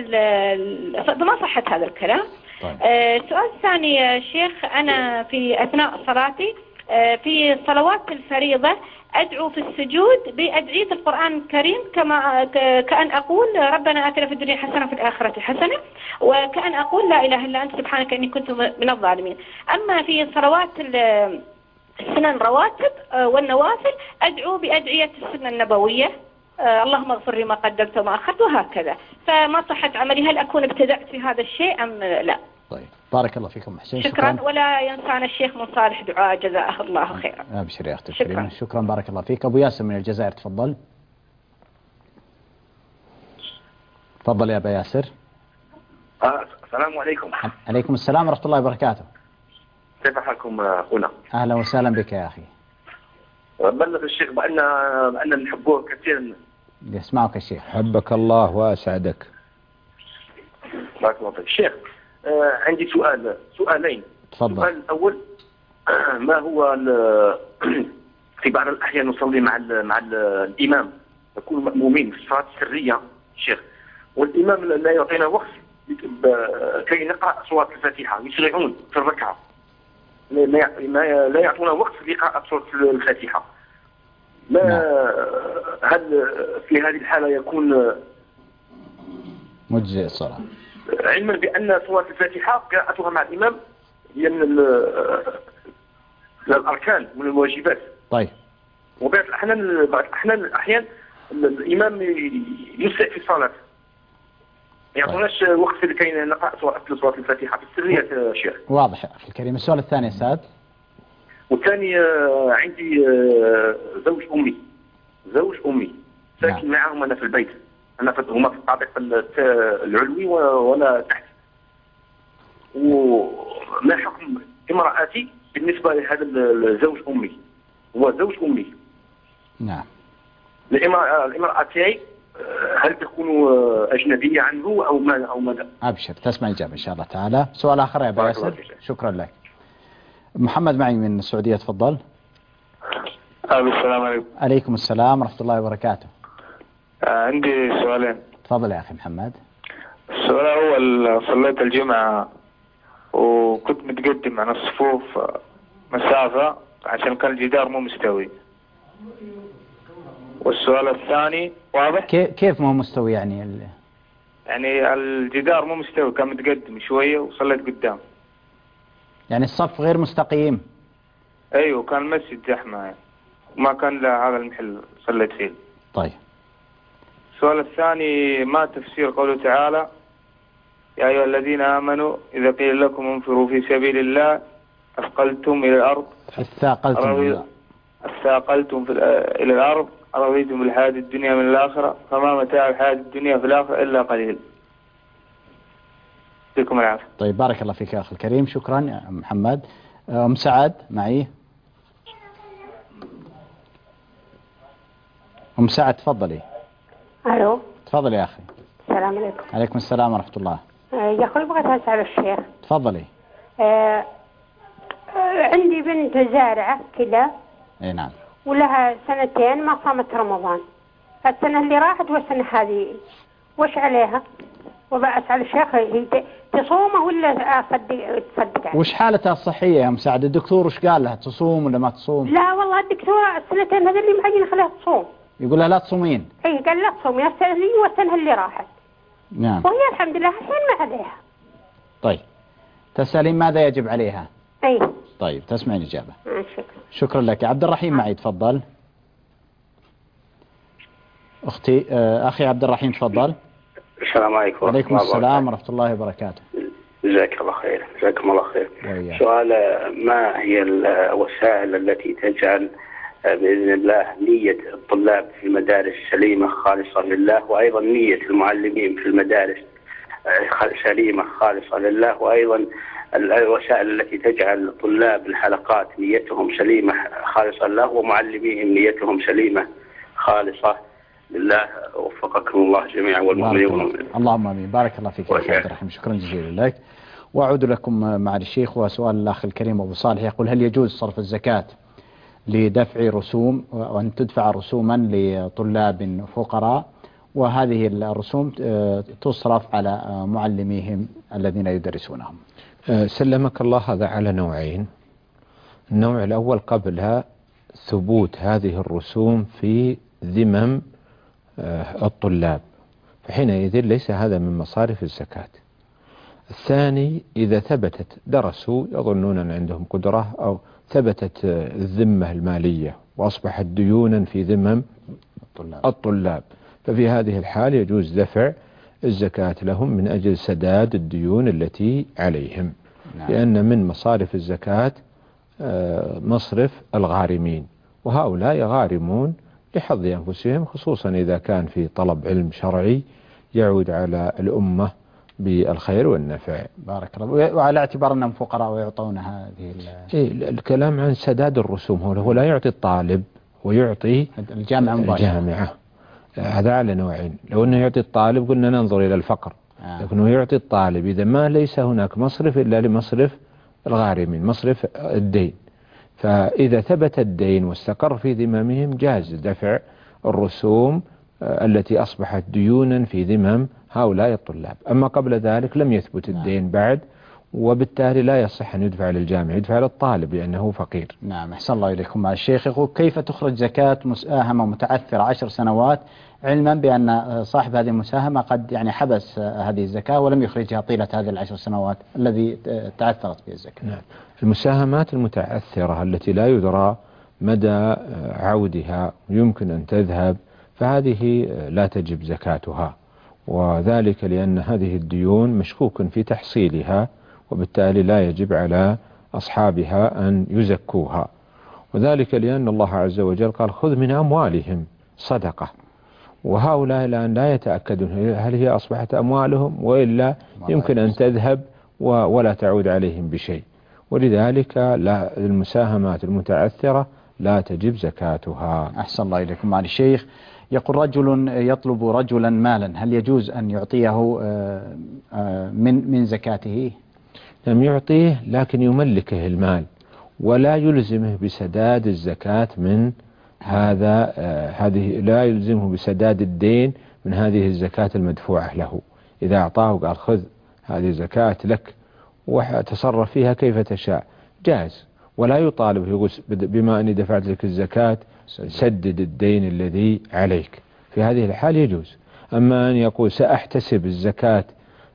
ما صحة هذا الكلام؟ طيب. السؤال الثاني يا شيخ، أنا في أثناء صلاتي في صلوات الفريضة أدعو في السجود بأدعية القرآن الكريم كما كأن أقول ربنا آتنا في الدنيا حسنة وفي الآخرة حسنة، وكأن أقول لا إله إلا أنت سبحانك إني كنت من الظالمين. أما في صلوات السنن الرواتب والنوافل أدعو بأدعية السنة النبوية آه اللهم اغفر لي ما قدمت وما أخرت وهكذا. فما صحة عملي، هل أكون ابتدأت في هذا الشيء أم لا؟ طيب بارك الله فيكم حسين. شكرا, شكرا. ولا ينسانا الشيخ من صالح دعاء جزاه الله خيرا. أبشر يا أختي الكريمة. شكرا. شكرا بارك الله فيك. أبو ياسر من الجزائر تفضل. تفضل يا أبا ياسر. آه السلام عليكم. عليكم السلام ورحمة الله وبركاته. كيف حالكم هنا؟ أهلا وسهلا بك يا أخي. بلغ الشيخ بأن بأن نحبوه كثيرا. يسمعك الشيخ. حبك الله وأسعدك. بارك الله فيك. الشيخ آه عندي سؤال سؤالين. تفضل. السؤال الأول آه ما هو في بعض الأحيان نصلي مع ال مع ال الإمام، نكون مأمومين في الصلاة السرية الشيخ، والإمام لا يعطينا وقت كي نقرأ سورة الفاتحة، يسرعون في الركعة، ما لا يعطونا وقت لقراءة سورة الفاتحة. ما نعم. هل في هذه الحالة يكون مجزئ الصلاة؟ علما بأن سورة الفاتحة قراءتها مع الإمام هي من الأركان من الواجبات. طيب. وبعض الأحيان بعض الأحيان الأحيان الإمام يسرع في الصلاة، ما يعطوناش وقت لكي نقرأ سورة الفاتحة في السرية يا شيخ. واضح يا أخي الكريم. السؤال الثاني يا سعد. والثاني عندي زوج أمي زوج أمي ساكن نعم. معهم أنا في البيت، أنا هما في الطابق العلوي ولا تحت. وما حكم امرأتي بالنسبة لهذا الزوج أمي؟ هو زوج أمي. نعم. الامرأة الامرأة تاعي هل تكون أجنبية عنه أو ما أو ماذا؟ أبشر تسمع إجابة إن شاء الله تعالى. سؤال آخر يا أبا ياسر. شكرا لك. محمد معي من السعودية تفضل. السلام عليكم. عليكم السلام ورحمة الله وبركاته. عندي سؤالين. تفضل يا أخي محمد. السؤال الأول، صليت الجمعة وكنت متقدم عن الصفوف مسافة عشان كان الجدار مو مستوي. والسؤال الثاني واضح؟ كيف مو مستوي يعني ال... يعني الجدار مو مستوي، كان متقدم شوية وصليت قدام. يعني الصف غير مستقيم. ايوه كان المسجد زحمة يعني. وما كان له هذا المحل صليت فيه. طيب. السؤال الثاني، ما تفسير قوله تعالى يا أيها الذين آمنوا إذا قيل لكم انفروا في سبيل الله أثقلتم إلى الأرض أثقلتم أثقلتم إلى الأرض أرضيتم بالحياة الدنيا من الآخرة فما متاع الحياة الدنيا في الآخرة إلا قليل. يعطيكم العافية. طيب بارك الله فيك يا أخي الكريم. شكرا يا محمد. أم سعد معي. أم سعد تفضلي. ألو. تفضلي يا أخي. السلام عليكم. عليكم السلام ورحمة الله. يا أخوي بغيت أسأل الشيخ. تفضلي. آه عندي بنت زارعة كذا. اي نعم. ولها سنتين ما صامت رمضان. السنة اللي راحت والسنة هذه وش عليها؟ وبأسأل الشيخ هي تصومه ولا أصدق تصدق عليه؟ وش حالتها الصحية يا مساعد؟ الدكتور وش قال لها، تصوم ولا ما تصوم؟ لا والله الدكتور السنتين هذا اللي معين خليها تصوم. يقول لها لا تصومين. اي قال لا تصومين السنة اللي والسنة اللي راحت. نعم. وهي الحمد لله الحين ما عليها. طيب تسألين ماذا يجب عليها؟ اي. طيب تسمعين إجابة. شكرا. شكرا لك. عبد الرحيم معي تفضل. أختي آه أخي عبد الرحيم تفضل. السلام عليكم. وعليكم السلام ورحمة الله وبركاته. جزاك الله خير. جزاكم الله خير. سؤال، ما هي الوسائل التي تجعل بإذن الله نية الطلاب في المدارس سليمة خالصة لله، وأيضا نية المعلمين في المدارس سليمة خالصة لله، وأيضا الوسائل التي تجعل طلاب الحلقات نيتهم سليمة خالصة لله ومعلميهم نيتهم سليمة خالصة لله. وفقكم الله جميعا والمؤمنين والمؤمنين. اللهم امين. بارك الله فيك يا عبد الرحيم. شكرا جزيلا لك. واعود لكم مع الشيخ. وسؤال الاخ الكريم ابو صالح يقول هل يجوز صرف الزكاة لدفع رسوم وان تدفع رسوما لطلاب فقراء، وهذه الرسوم تصرف على معلميهم الذين يدرسونهم؟ سلمك الله. هذا على نوعين. النوع الأول قبلها ثبوت هذه الرسوم في ذمم الطلاب، فحينئذ ليس هذا من مصارف الزكاة. الثاني إذا ثبتت درسوا يظنون أن عندهم قدرة أو ثبتت الذمة المالية وأصبحت ديونا في ذمم الطلاب. الطلاب ففي هذه الحال يجوز دفع الزكاة لهم من أجل سداد الديون التي عليهم. نعم. لأن من مصارف الزكاة مصرف الغارمين، وهؤلاء غارمون لحظ أنفسهم، خصوصا إذا كان في طلب علم شرعي يعود على الأمة بالخير والنفع. بارك الله. وعلى اعتبار أنهم فقراء ويعطون هذه إيه الكلام عن سداد الرسوم، هو لا يعطي الطالب ويعطي الجامعة مباشرة. الجامعة هذا على نوعين. لو أنه يعطي الطالب قلنا ننظر إلى الفقر، آه. لكنه يعطي الطالب إذا ما ليس هناك مصرف إلا لمصرف الغارمين، مصرف الدين. فإذا ثبت الدين واستقر في ذممهم جاز دفع الرسوم التي أصبحت ديونا في ذمم هؤلاء الطلاب. أما قبل ذلك لم يثبت الدين بعد، وبالتالي لا يصح أن يدفع للجامع، يدفع للطالب لأنه فقير. نعم. أحسن الله إليكم. مع الشيخ يقول كيف تخرج زكاة مساهمة متعثرة عشر سنوات علما بأن صاحب هذه المساهمة قد يعني حبس هذه الزكاة ولم يخرجها طيلة هذه العشر سنوات الذي تعثرت فيها الزكاة؟ نعم. المساهمات المتعثرة التي لا يدرى مدى عودها يمكن أن تذهب فهذه لا تجب زكاتها، وذلك لأن هذه الديون مشكوك في تحصيلها، وبالتالي لا يجب على أصحابها أن يزكوها. وذلك لأن الله عز وجل قال خذ من أموالهم صدقة، وهؤلاء الآن لا يتأكدون هل هي أصبحت أموالهم وإلا يمكن أن تذهب ولا تعود عليهم بشيء، ولذلك لا المساهمات المتعثرة لا تجب زكاتها. أحسن الله إليكم. مع الشيخ يقول رجل يطلب رجلا مالا، هل يجوز أن يعطيه من من زكاته؟ لم يعطيه لكن يملكه المال ولا يلزمه بسداد الزكاة من هذا هذه لا يلزمه بسداد الدين من هذه الزكاة المدفوعة له. إذا أعطاه قال خذ هذه زكاة لك وتصرف فيها كيف تشاء جاز، ولا يطالب يقول بما أني دفعت لك الزكاة سدد الدين الذي عليك. في هذه الحال يجوز. أما أن يقول سأحتسب الزكاة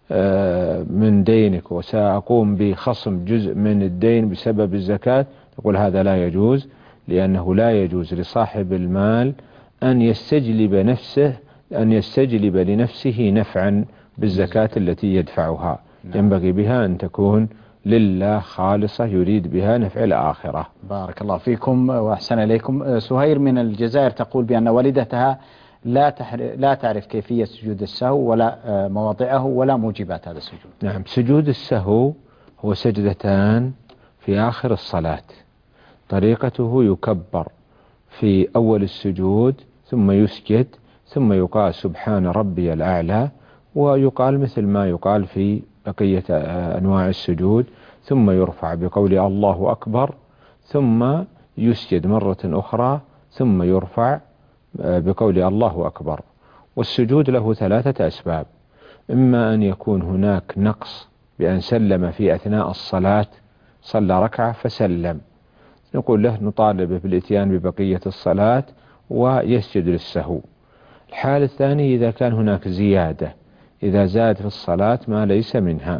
من دينك وسأقوم بخصم جزء من الدين بسبب الزكاة، يقول هذا لا يجوز، لأنه لا يجوز لصاحب المال أن يستجلب نفسه أن يستجلب لنفسه نفعا بالزكاة التي يدفعها. ينبغي بها أن تكون لله خالصة يريد بها نفع الآخرة. بارك الله فيكم وأحسن إليكم. سهير من الجزائر تقول بأن والدتها لا لا تعرف كيفية سجود السهو ولا مواضعه ولا موجبات هذا السجود. نعم. سجود السهو هو سجدتان في آخر الصلاة، طريقته يكبر في أول السجود ثم يسجد ثم يقال سبحان ربي الأعلى، ويقال مثل ما يقال في بقية أنواع السجود، ثم يرفع بقول الله أكبر ثم يسجد مرة أخرى ثم يرفع بقول الله أكبر. والسجود له ثلاثة أسباب: إما أن يكون هناك نقص بأن سلم في أثناء الصلاة، صلى ركعة فسلم، نقول له نطالبه بالإتيان ببقية الصلاة ويسجد للسهو. الحالة الثانية إذا كان هناك زيادة، إذا زاد في الصلاة ما ليس منها،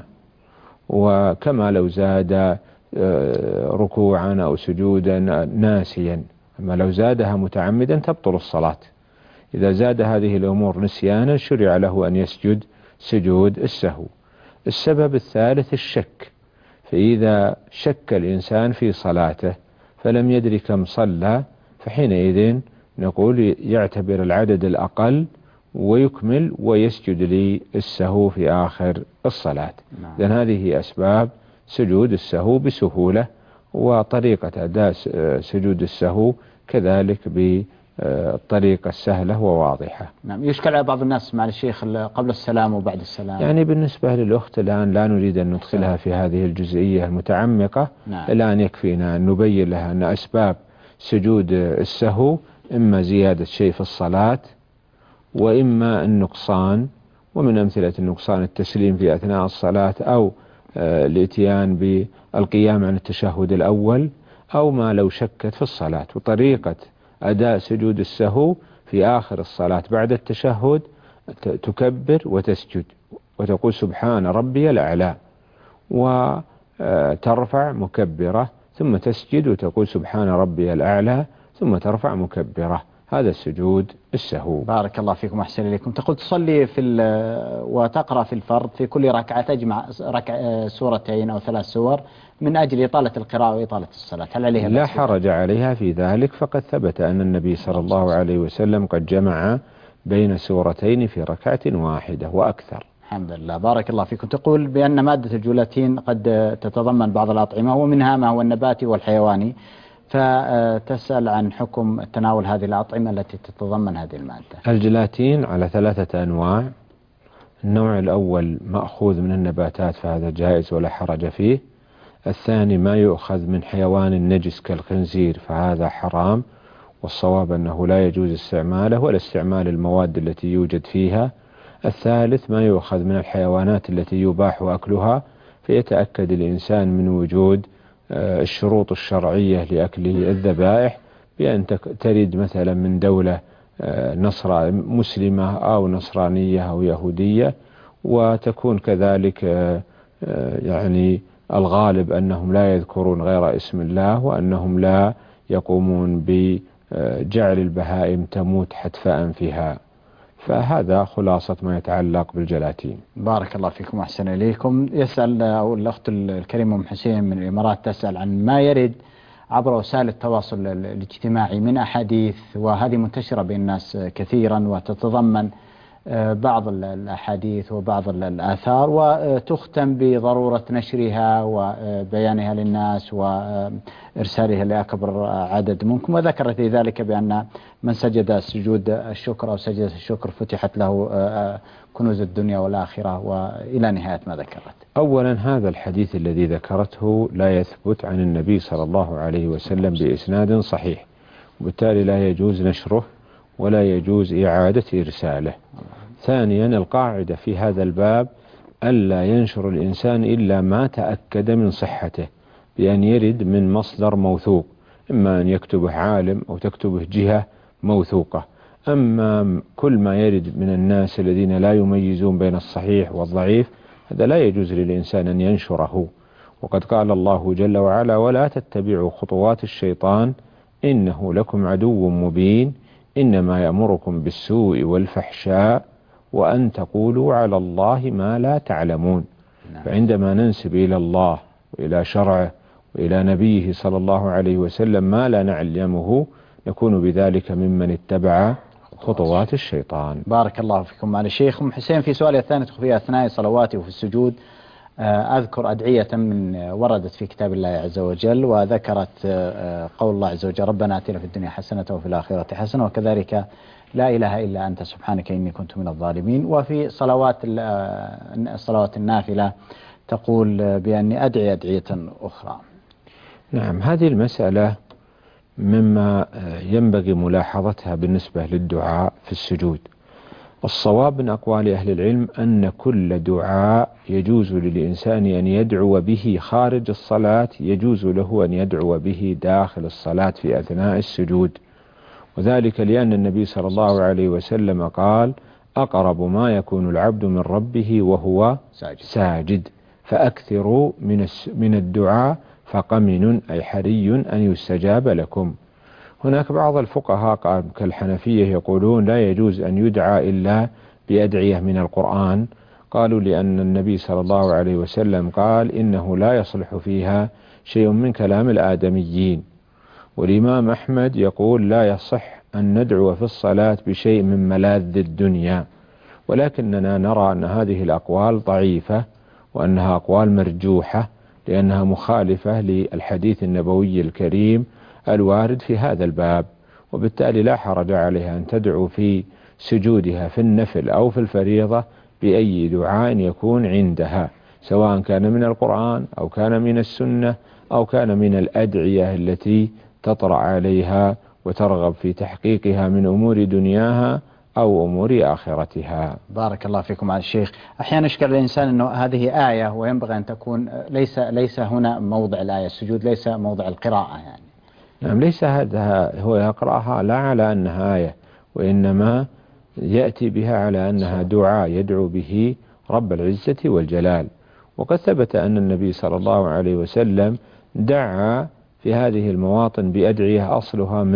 وكما لو زاد ركوعا أو سجودا ناسيا، أما لو زادها متعمدا تبطل الصلاة. إذا زاد هذه الأمور نسيانا شرع له أن يسجد سجود السهو. السبب الثالث الشك، فإذا شك الإنسان في صلاته فلم يدري كم صلى فحينئذ نقول يعتبر العدد الأقل ويكمل ويسجد للسهو في آخر الصلاة. لأن هذه أسباب سجود السهو بسهولة، وطريقة أداء سجود السهو كذلك بالطريقة السهلة وواضحة. نعم. يشكل على بعض الناس مع الشيخ قبل السلام وبعد السلام. يعني بالنسبة للأخت الآن لا نريد أن ندخلها في هذه الجزئية المتعمقة. نعم. الآن يكفينا أن نبين لها أن أسباب سجود السهو إما زيادة شيء في الصلاة وإما النقصان، ومن أمثلة النقصان التسليم في أثناء الصلاة أو الاتيان بالقيام عن التشهد الأول أو ما لو شكت في الصلاة. وطريقة أداء سجود السهو في آخر الصلاة بعد التشهد تكبر وتسجد وتقول سبحان ربي الأعلى، وترفع مكبرة ثم تسجد وتقول سبحان ربي الأعلى ثم ترفع مكبرة. هذا السجود السهو. بارك الله فيكم أحسن إليكم. تقول تصلي في وتقرأ في الفرض في كل ركعة تجمع ركع سورتين أو ثلاث سور من أجل إطالة القراءة وإطالة الصلاة، هل عليها لا حرج عليها في ذلك، فقد ثبت أن النبي صلى الله عليه وسلم قد جمع بين سورتين في ركعة واحدة وأكثر. الحمد لله. بارك الله فيكم. تقول بأن مادة الجولاتين قد تتضمن بعض الأطعمة ومنها ما هو النباتي والحيواني، فتسأل عن حكم تناول هذه الأطعمة التي تتضمن هذه المادة. الجيلاتين على ثلاثة أنواع. النوع الأول مأخوذ من النباتات فهذا جائز ولا حرج فيه. الثاني ما يؤخذ من حيوان نجس كالخنزير فهذا حرام، والصواب أنه لا يجوز استعماله ولا استعمال المواد التي يوجد فيها. الثالث ما يؤخذ من الحيوانات التي يباح أكلها، فيتأكد الإنسان من وجود الشروط الشرعية لأكل الذبائح بأن ترد مثلا من دولة نصر مسلمة أو نصرانية أو يهودية، وتكون كذلك يعني الغالب أنهم لا يذكرون غير اسم الله، وأنهم لا يقومون بجعل البهائم تموت حتف أنفها. فهذا خلاصة ما يتعلق بالجلاتين. بارك الله فيكم أحسن إليكم. يسأل أو الأخت الكريمة أم حسين من الإمارات تسأل عن ما يرد عبر وسائل التواصل الاجتماعي من أحاديث، وهذه منتشرة بين الناس كثيرا وتتضمن بعض الأحاديث وبعض الآثار، وتختم بضرورة نشرها وبيانها للناس وإرسالها لأكبر عدد منكم، وذكرت في ذلك بأن من سجد سجود الشكر أو سجد الشكر فتحت له كنوز الدنيا والآخرة وإلى نهاية ما ذكرت. أولا هذا الحديث الذي ذكرته لا يثبت عن النبي صلى الله عليه وسلم بإسناد صحيح، وبالتالي لا يجوز نشره ولا يجوز إعادة إرساله. ثانيا القاعدة في هذا الباب ألا ينشر الإنسان إلا ما تأكد من صحته بأن يرد من مصدر موثوق، إما أن يكتبه عالم أو تكتبه جهة موثوقة. أما كل ما يرد من الناس الذين لا يميزون بين الصحيح والضعيف هذا لا يجوز للإنسان أن ينشره. وقد قال الله جل وعلا: ولا تتبعوا خطوات الشيطان إنه لكم عدو مبين إنما يأمركم بالسوء والفحشاء وأن تقولوا على الله ما لا تعلمون. فعندما ننسب إلى الله وإلى شرعه وإلى نبيه صلى الله عليه وسلم ما لا نعلمه نكون بذلك ممن اتبع خطوات الشيطان. بارك الله فيكم. معالي الشيخ أم حسين في سؤال الثاني في أثناء صلواتي وفي السجود أذكر أدعية من وردت في كتاب الله عز وجل، وذكرت قول الله عز وجل: ربنا آتنا في الدنيا حسنة وفي الآخرة حسنة، وكذلك لا إله إلا أنت سبحانك إني كنت من الظالمين. وفي صلوات الصلوات النافلة تقول بأني أدعي أدعية أخرى. نعم، هذه المسألة مما ينبغي ملاحظتها بالنسبة للدعاء في السجود. الصواب من أقوال أهل العلم أن كل دعاء يجوز للإنسان أن يدعو به خارج الصلاة يجوز له أن يدعو به داخل الصلاة في أثناء السجود، وذلك لأن النبي صلى الله عليه وسلم قال: أقرب ما يكون العبد من ربه وهو ساجد, ساجد فأكثروا من من الدعاء فقمن أي حري أن يستجاب لكم. هناك بعض الفقهاء كالحنفية يقولون لا يجوز أن يدعى إلا بأدعية من القرآن، قالوا لأن النبي صلى الله عليه وسلم قال: إنه لا يصلح فيها شيء من كلام الآدميين. والإمام أحمد يقول: لا يصح أن ندعو في الصلاة بشيء من ملاذ الدنيا، ولكننا نرى أن هذه الأقوال ضعيفة وأنها أقوال مرجوحة لأنها مخالفة للحديث النبوي الكريم الوارد في هذا الباب، وبالتالي لا حرج عليها أن تدعو في سجودها في النفل أو في الفريضة بأي دعاء يكون عندها، سواء كان من القرآن أو كان من السنة أو كان من الأدعية التي تطرأ عليها وترغب في تحقيقها من أمور دنياها أو أمور آخرتها. بارك الله فيكم على الشيخ. أحيانا يشكل الإنسان أنه هذه آية وينبغي أن تكون ليس ليس هنا موضع الآية، السجود ليس موضع القراءة يعني. نعم، ليس هذا هو يقرأها لا على أنها آية، وإنما يأتي بها على أنها دعاء يدعو به رب العزة والجلال. وقد ثبت أن النبي صلى الله عليه وسلم دعا في هذه المواطن بأدعية أصلها من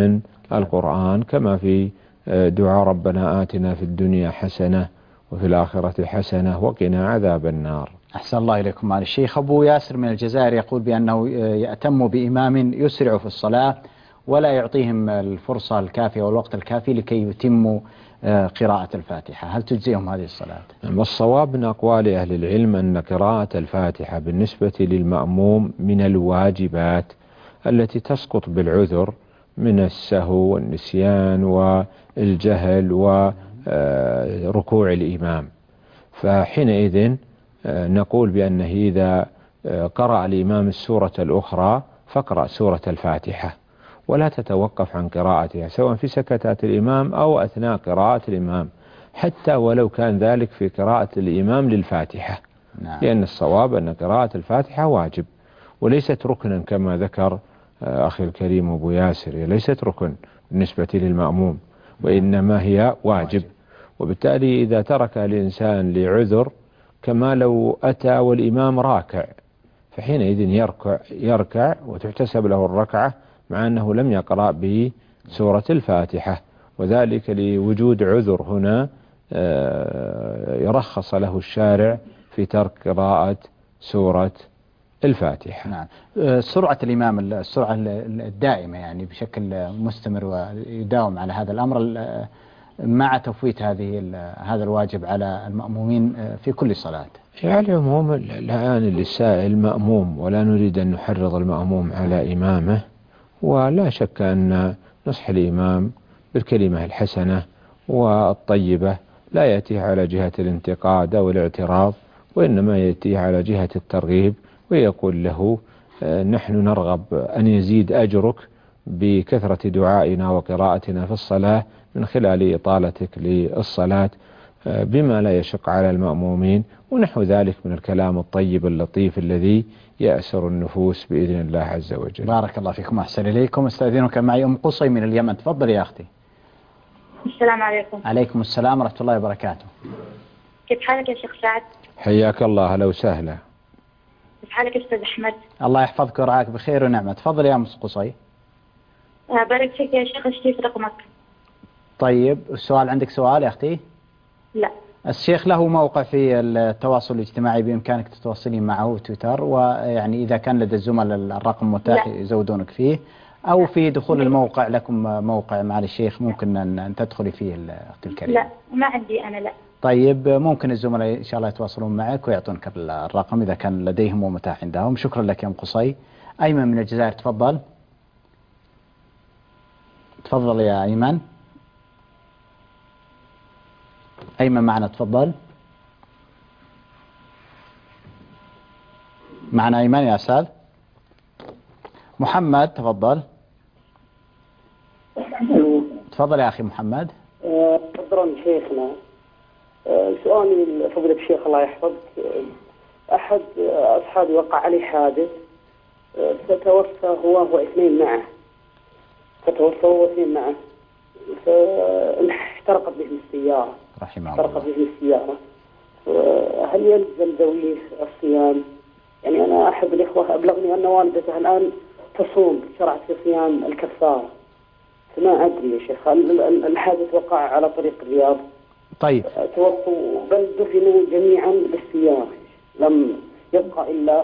القرآن، كما في دعاء ربنا آتنا في الدنيا حسنة وفي الآخرة حسنة وقنا عذاب النار. أحسن الله إليكم معالي الشيخ. أبو ياسر من الجزائر يقول بأنه يأتم بإمام يسرع في الصلاة ولا يعطيهم الفرصة الكافية والوقت الكافي لكي يتموا قراءة الفاتحة، هل تجزيهم هذه الصلاة؟ والصواب من أقوال أهل العلم أن قراءة الفاتحة بالنسبة للمأموم من الواجبات التي تسقط بالعذر من السهو والنسيان والجهل وركوع الإمام، فحينئذ نقول بأنه إذا قرأ الإمام السورة الأخرى فاقرأ سورة الفاتحة ولا تتوقف عن قراءتها سواء في سكتات الإمام أو أثناء قراءة الإمام، حتى ولو كان ذلك في قراءة الإمام للفاتحة. نعم. لأن الصواب أن قراءة الفاتحة واجب وليست ركنا كما ذكر أخي الكريم أبو ياسر، ليست ركن بالنسبة للمأموم وإنما هي واجب، وبالتالي إذا ترك الإنسان لعذر كما لو أتى والإمام راكع فحينئذ يركع, يركع وتحتسب له الركعة مع أنه لم يقرأ بسورة الفاتحة، وذلك لوجود عذر هنا يرخص له الشارع في ترك قراءة سورة الفاتحة. نعم. سرعة الإمام السرعة الدائمة يعني بشكل مستمر ويداوم على هذا الأمر مع تفويت هذه هذا الواجب على المأمومين في كل صلاة. يعني العموم الآن للسائل مأموم ولا نريد أن نحرض المأموم على إمامه، ولا شك أن نصح الإمام بالكلمة الحسنة والطيبة لا يأتيه على جهة الانتقاد أو الاعتراض، وإنما يأتيه على جهة الترغيب ويقول له نحن نرغب أن يزيد أجرك بكثرة دعائنا وقراءتنا في الصلاة من خلال إطالتك للصلاة بما لا يشق على المأمومين، ونحو ذلك من الكلام الطيب اللطيف الذي يأسر النفوس بإذن الله عز وجل. بارك الله فيكم، أحسن إليكم. استأذنك معي أم قصي من اليمن، تفضل يا أختي. السلام عليكم. عليكم السلام ورحمة الله وبركاته. كيف حالك يا شيخ سعد؟ حياك الله، أهلا وسهلا. كيف حالك أستاذ أحمد؟ الله يحفظك ورعاك بخير ونعمة. تفضل يا أم قصي. بارك فيك يا شيخ، اشتري في رقمك. طيب السؤال، عندك سؤال يا أختي؟ لا. الشيخ له موقع في التواصل الاجتماعي بإمكانك تتواصلين معه تويتر، ويعني إذا كان لدى الزملاء الرقم متاح لا. يزودونك فيه، أو في دخول الموقع لكم موقع معالي الشيخ ممكن أن تدخلي فيه الأخت الكريمة. لا ما عندي أنا. لا. طيب ممكن الزملاء إن شاء الله يتواصلون معك ويعطونك الرقم إذا كان لديهم ومتاح عندهم. شكرا لك يا أم قصي. أيمن من الجزائر تفضل. تفضل يا أيمن. أيمن معنا، تفضل. معنا أيمن يا أستاذ. محمد تفضل. تفضل يا أخي محمد. تفضل شيخنا. سؤالي لفضيلة الشيخ الله يحفظك، أحد أصحابي وقع عليه حادث فتوفى هو واثنين معه، فتوفى هو واثنين معه فاحترقت بهم السيارة. رحمه الله. احترقت بهم السيارة، هل يلزم ذويه الصيام؟ يعني أنا أحد الإخوة أبلغني أن والدته الآن تصوم، شرعت في صيام الكفارة، فما أدري يا شيخ الحادث وقع على طريق الرياض. طيب. توفوا بل دفنوا جميعا بالسيارة، لم يبقى إلا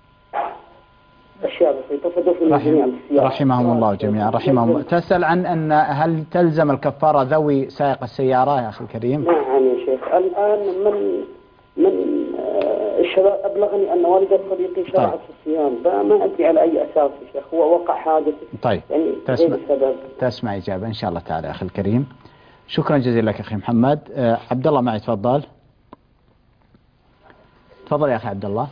أشياء بسيطة فدفنوا رحم جميعا بالسيارة. رحمهم الله جميعا. رحمهم. تسأل عن أن هل تلزم الكفارة ذوي سائق السيارة يا أخي الكريم؟ نعم يا شيخ. الآن من من الشباب أبلغني أن والدة صديقي شرعت طيب. في الصيام، فما أدري على أي أساس يا شيخ، هو وقع حادث. طيب. يعني تسمع, سبب. تسمع إجابة إن شاء الله تعالى أخي الكريم. شكرا جزيلا لك أخي محمد. أه عبد الله معي، تفضل. تفضل يا أخي عبد الله.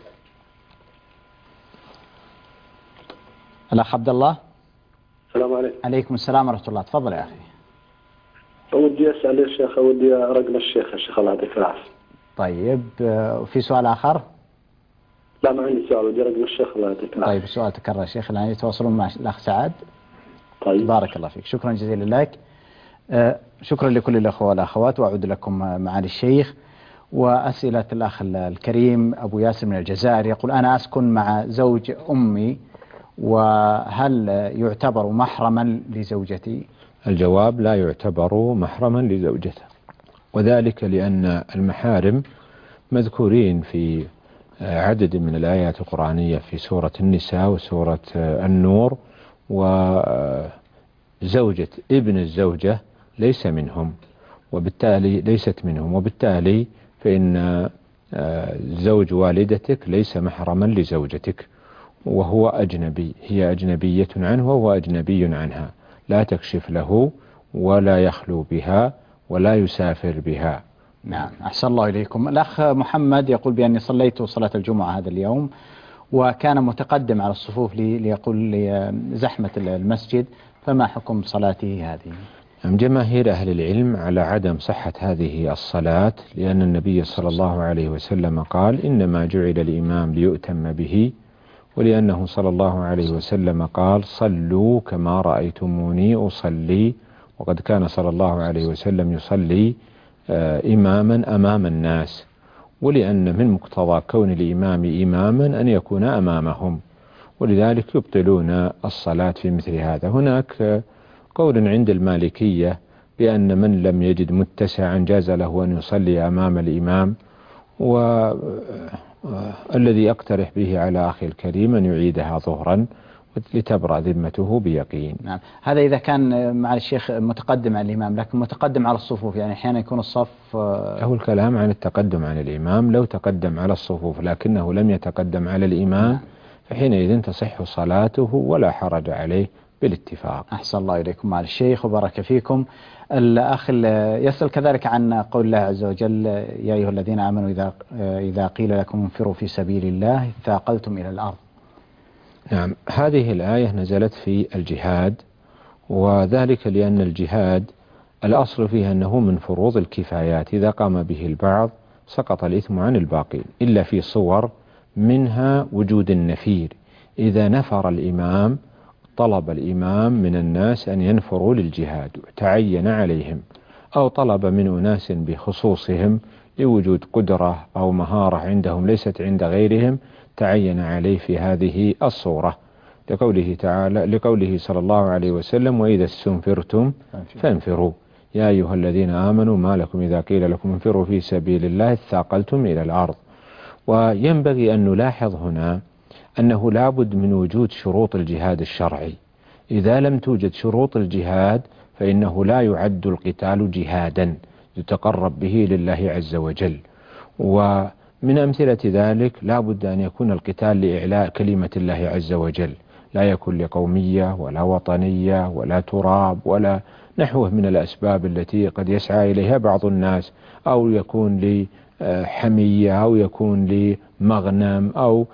الأخ عبد الله. السلام عليكم. عليكم السلام ورحمة الله. تفضل يا أخي. ودي أسأل يا شيخ، ودي رقم الشيخ يا شيخ الله يعطيك العافية. طيب وفي سؤال آخر؟ لا ما عندي سؤال، ودي رقم الشيخ الله يعطيك العافية. طيب السؤال تكرر يا شيخ الآن يتواصلون مع الأخ سعد. طيب. بارك الله فيك، شكرا جزيلا لك. آه شكرا لكل الأخوة والأخوات، وأعود لكم معالي الشيخ. وأسئلة الأخ الكريم أبو ياسر من الجزائر يقول: أنا أسكن مع زوج أمي وهل يعتبر محرما لزوجتي؟ الجواب: لا يعتبر محرما لزوجته، وذلك لأن المحارم مذكورين في عدد من الآيات القرآنية في سورة النساء وسورة النور، وزوجة ابن الزوجة ليس منهم وبالتالي ليست منهم وبالتالي فإن زوج والدتك ليس محرما لزوجتك، وهو أجنبي، هي أجنبية عنه وهو أجنبي عنها، لا تكشف له ولا يخلو بها ولا يسافر بها. نعم، أحسن الله إليكم. الأخ محمد يقول بأني صليت صلاة الجمعة هذا اليوم وكان متقدم على الصفوف لي ليقول لزحمة المسجد، فما حكم صلاته هذه؟ جماهير أهل العلم على عدم صحة هذه الصلاة، لأن النبي صلى الله عليه وسلم قال: إنما جعل الإمام ليؤتم به، ولأنه صلى الله عليه وسلم قال: صلوا كما رأيتموني أصلي، وقد كان صلى الله عليه وسلم يصلي إماما أمام الناس، ولأن من مقتضى كون الإمام إماما أن يكون أمامهم، ولذلك يبطلون الصلاة في مثل هذا. هناك قول عند المالكية بأن من لم يجد متسعا جاز له أن يصلي أمام الإمام، والذي أقترح به على أخي الكريم أن يعيدها ظهرا لتبرأ ذمته بيقين. نعم، هذا إذا كان مع الشيخ متقدم على الإمام، لكن متقدم على الصفوف، يعني أحيانا يكون الصف هو الكلام عن التقدم على الإمام. لو تقدم على الصفوف لكنه لم يتقدم على الإمام نعم. فحينئذ تصح صلاته ولا حرج عليه بالاتفاق. أحسن الله إليكم مع الشيخ وبارك فيكم. الأخ يسأل كذلك عن قول الله عز وجل: يا أيها الذين آمنوا إذا إذا قيل لكم انفروا في سبيل الله ثاقلتم إلى الأرض. نعم، هذه الآية نزلت في الجهاد، وذلك لأن الجهاد الأصل فيه أنه من فروض الكفايات، إذا قام به البعض سقط الإثم عن الباقين، إلا في صور، منها وجود النفير. إذا نفر الإمام طلب الإمام من الناس أن ينفروا للجهاد تعين عليهم، أو طلب من أناس بخصوصهم لوجود قدرة أو مهارة عندهم ليست عند غيرهم تعين عليه في هذه الصورة، لقوله تعالى لقوله صلى الله عليه وسلم: وإذا استنفرتم فانفروا يا أيها الذين آمنوا ما لكم إذا قيل لكم انفروا في سبيل الله اثاقلتم إلى الأرض. وينبغي أن نلاحظ هنا أنه لابد من وجود شروط الجهاد الشرعي. إذا لم توجد شروط الجهاد فإنه لا يعد القتال جهادا يتقرب به لله عز وجل. ومن أمثلة ذلك لابد أن يكون القتال لإعلاء كلمة الله عز وجل، لا يكون لقومية ولا وطنية ولا تراب ولا نحوه من الأسباب التي قد يسعى إليها بعض الناس، أو يكون لحمية أو يكون لمغنم أو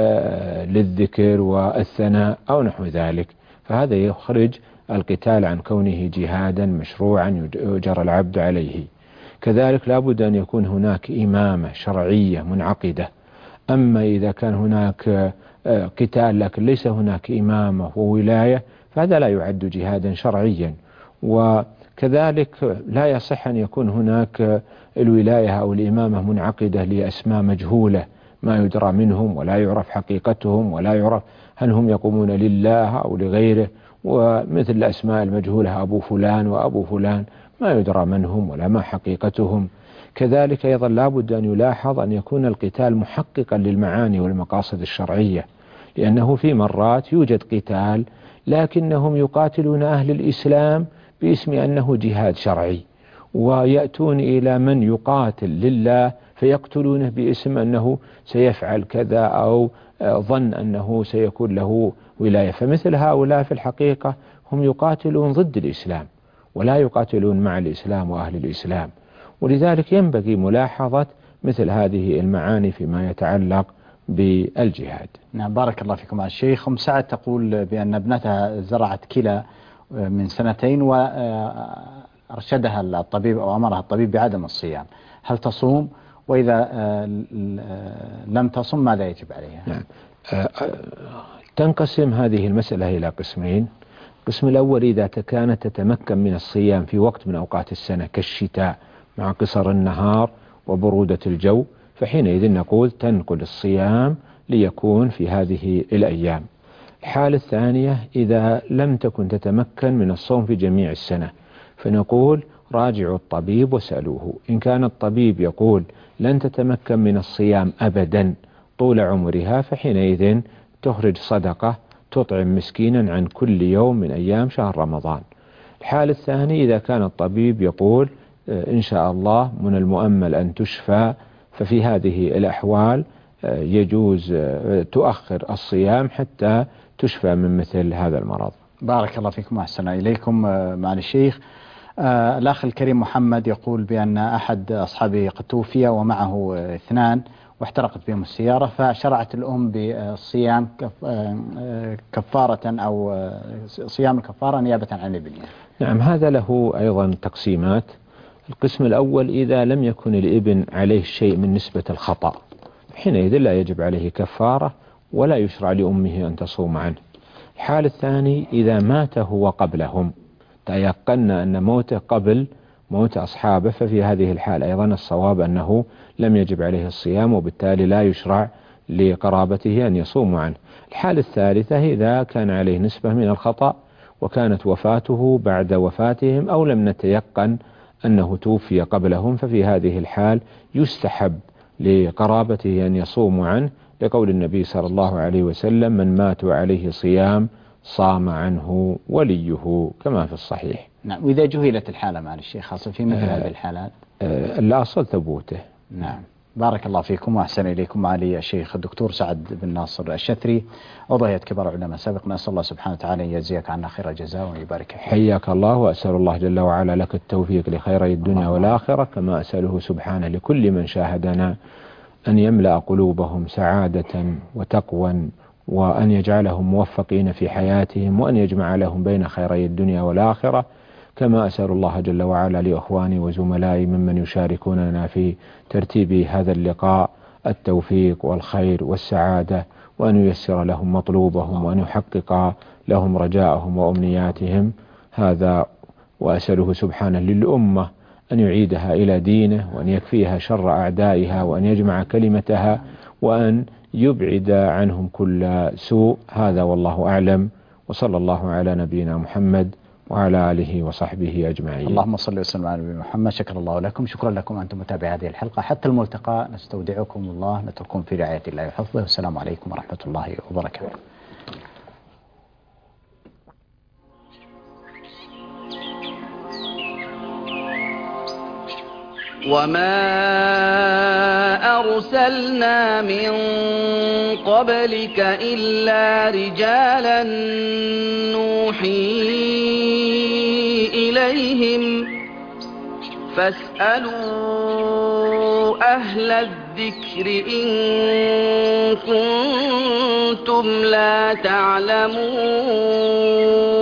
للذكر والثناء أو نحو ذلك، فهذا يخرج القتال عن كونه جهادا مشروعا يجرى العبد عليه. كذلك لابد أن يكون هناك إمامة شرعية منعقدة. أما إذا كان هناك قتال لكن ليس هناك إمامة وولاية فهذا لا يعد جهادا شرعيا. وكذلك لا يصح أن يكون هناك الولاية أو الإمامة منعقدة لأسماء مجهولة ما يدرى منهم ولا يعرف حقيقتهم ولا يعرف هل هم يقومون لله أو لغيره، ومثل الأسماء المجهولة أبو فلان وأبو فلان ما يدرى من هم ولا ما حقيقتهم. كذلك أيضا لابد أن يلاحظ أن يكون القتال محققا للمعاني والمقاصد الشرعية، لأنه في مرات يوجد قتال لكنهم يقاتلون أهل الإسلام باسم أنه جهاد شرعي، ويأتون إلى من يقاتل لله فيقتلونه باسم أنه سيفعل كذا أو ظن أنه سيكون له ولاية. فمثل هؤلاء في الحقيقة هم يقاتلون ضد الإسلام ولا يقاتلون مع الإسلام وأهل الإسلام، ولذلك ينبغي ملاحظة مثل هذه المعاني فيما يتعلق بالجهاد. نعم، بارك الله فيكم يا الشيخ. أم سعد تقول بأن ابنتها زرعت كلى من سنتين وأرشدها الطبيب أو أمرها الطبيب بعدم الصيام، هل تصوم؟ وإذا لم تصم ماذا يجب عليها؟ نعم. تنقسم هذه المسألة إلى قسمين. القسم الأول إذا كانت تتمكن من الصيام في وقت من أوقات السنة كالشتاء مع قصر النهار وبرودة الجو، فحينئذ نقول تنقل الصيام ليكون في هذه الأيام. الحالة الثانية إذا لم تكن تتمكن من الصوم في جميع السنة، فنقول راجعوا الطبيب واسألوه. إن كان الطبيب يقول لن تتمكن من الصيام أبدا طول عمرها، فحينئذ تخرج صدقة تطعم مسكينا عن كل يوم من أيام شهر رمضان. الحالة الثانية إذا كان الطبيب يقول إن شاء الله من المؤمل أن تشفى، ففي هذه الأحوال يجوز تؤخر الصيام حتى تشفى من مثل هذا المرض. بارك الله فيكم وأحسن إليكم. معالي الشيخ، آه الأخ الكريم محمد يقول بأن أحد أصحابه قد توفي ومعه اثنان واحترقت بهم السيارة، فشرعت الأم بالصيام كفارة أو صيام الكفارة نيابة عن ابنها. نعم، هذا له أيضا تقسيمات. القسم الأول إذا لم يكن الابن عليه شيء من نسبة الخطأ، حينئذ لا يجب عليه كفارة ولا يشرع لأمه أن تصوم عنه. الحال الثاني إذا مات هو قبلهم، تيقنا أن موته قبل موت أصحابه، ففي هذه الحال أيضا الصواب أنه لم يجب عليه الصيام، وبالتالي لا يشرع لقرابته أن يصوموا عنه. الحال الثالثة إذا كان عليه نسبة من الخطأ وكانت وفاته بعد وفاتهم أو لم نتيقن أنه توفي قبلهم، ففي هذه الحال يستحب لقرابته أن يصوموا عنه، لقول النبي صلى الله عليه وسلم من مات عليه صيام صام عنه وليه، كما في الصحيح. نعم، وإذا جهلت الحالة مع الشيخ خاصة في مثل آه هذه الحالات آه الأصل ثبوته. نعم، بارك الله فيكم وأحسن إليكم. معالي الشيخ الدكتور سعد بن ناصر الشثري، عضو هيئة كبار العلماء سابق، نسأل الله سبحانه وتعالى أن يجزيك عنا خير الجزاء ويبارك فيك. حياك الله، وأسأل الله جل وعلا لك التوفيق لخير الدنيا والآخرة، كما أسأله سبحانه لكل من شاهدنا أن يملأ قلوبهم سعادة وتقوى، وأن يجعلهم موفقين في حياتهم، وأن يجمع لهم بين خيري الدنيا والآخرة، كما أسأل الله جل وعلا لأخواني وزملائي ممن يشاركوننا في ترتيب هذا اللقاء التوفيق والخير والسعادة، وأن ييسر لهم مطلوبهم، وأن يحقق لهم رجاءهم وأمنياتهم هذا. وأسأله سبحانه للأمة أن يعيدها إلى دينه، وأن يكفيها شر أعدائها، وأن يجمع كلمتها، وأن يبعد عنهم كل سوء. هذا والله أعلم، وصلى الله على نبينا محمد وعلى آله وصحبه أجمعين. اللهم صل وسلم على نبينا محمد. شكر الله لكم، شكرا لكم أنتم متابعي هذه الحلقة. حتى الملتقى، نستودعكم الله، نترككم في رعاية الله وحفظه، والسلام عليكم ورحمة الله وبركاته. وما أرسلنا من قبلك إلا رجالا نوحي إليهم فاسألوا أهل الذكر إن كنتم لا تعلمون.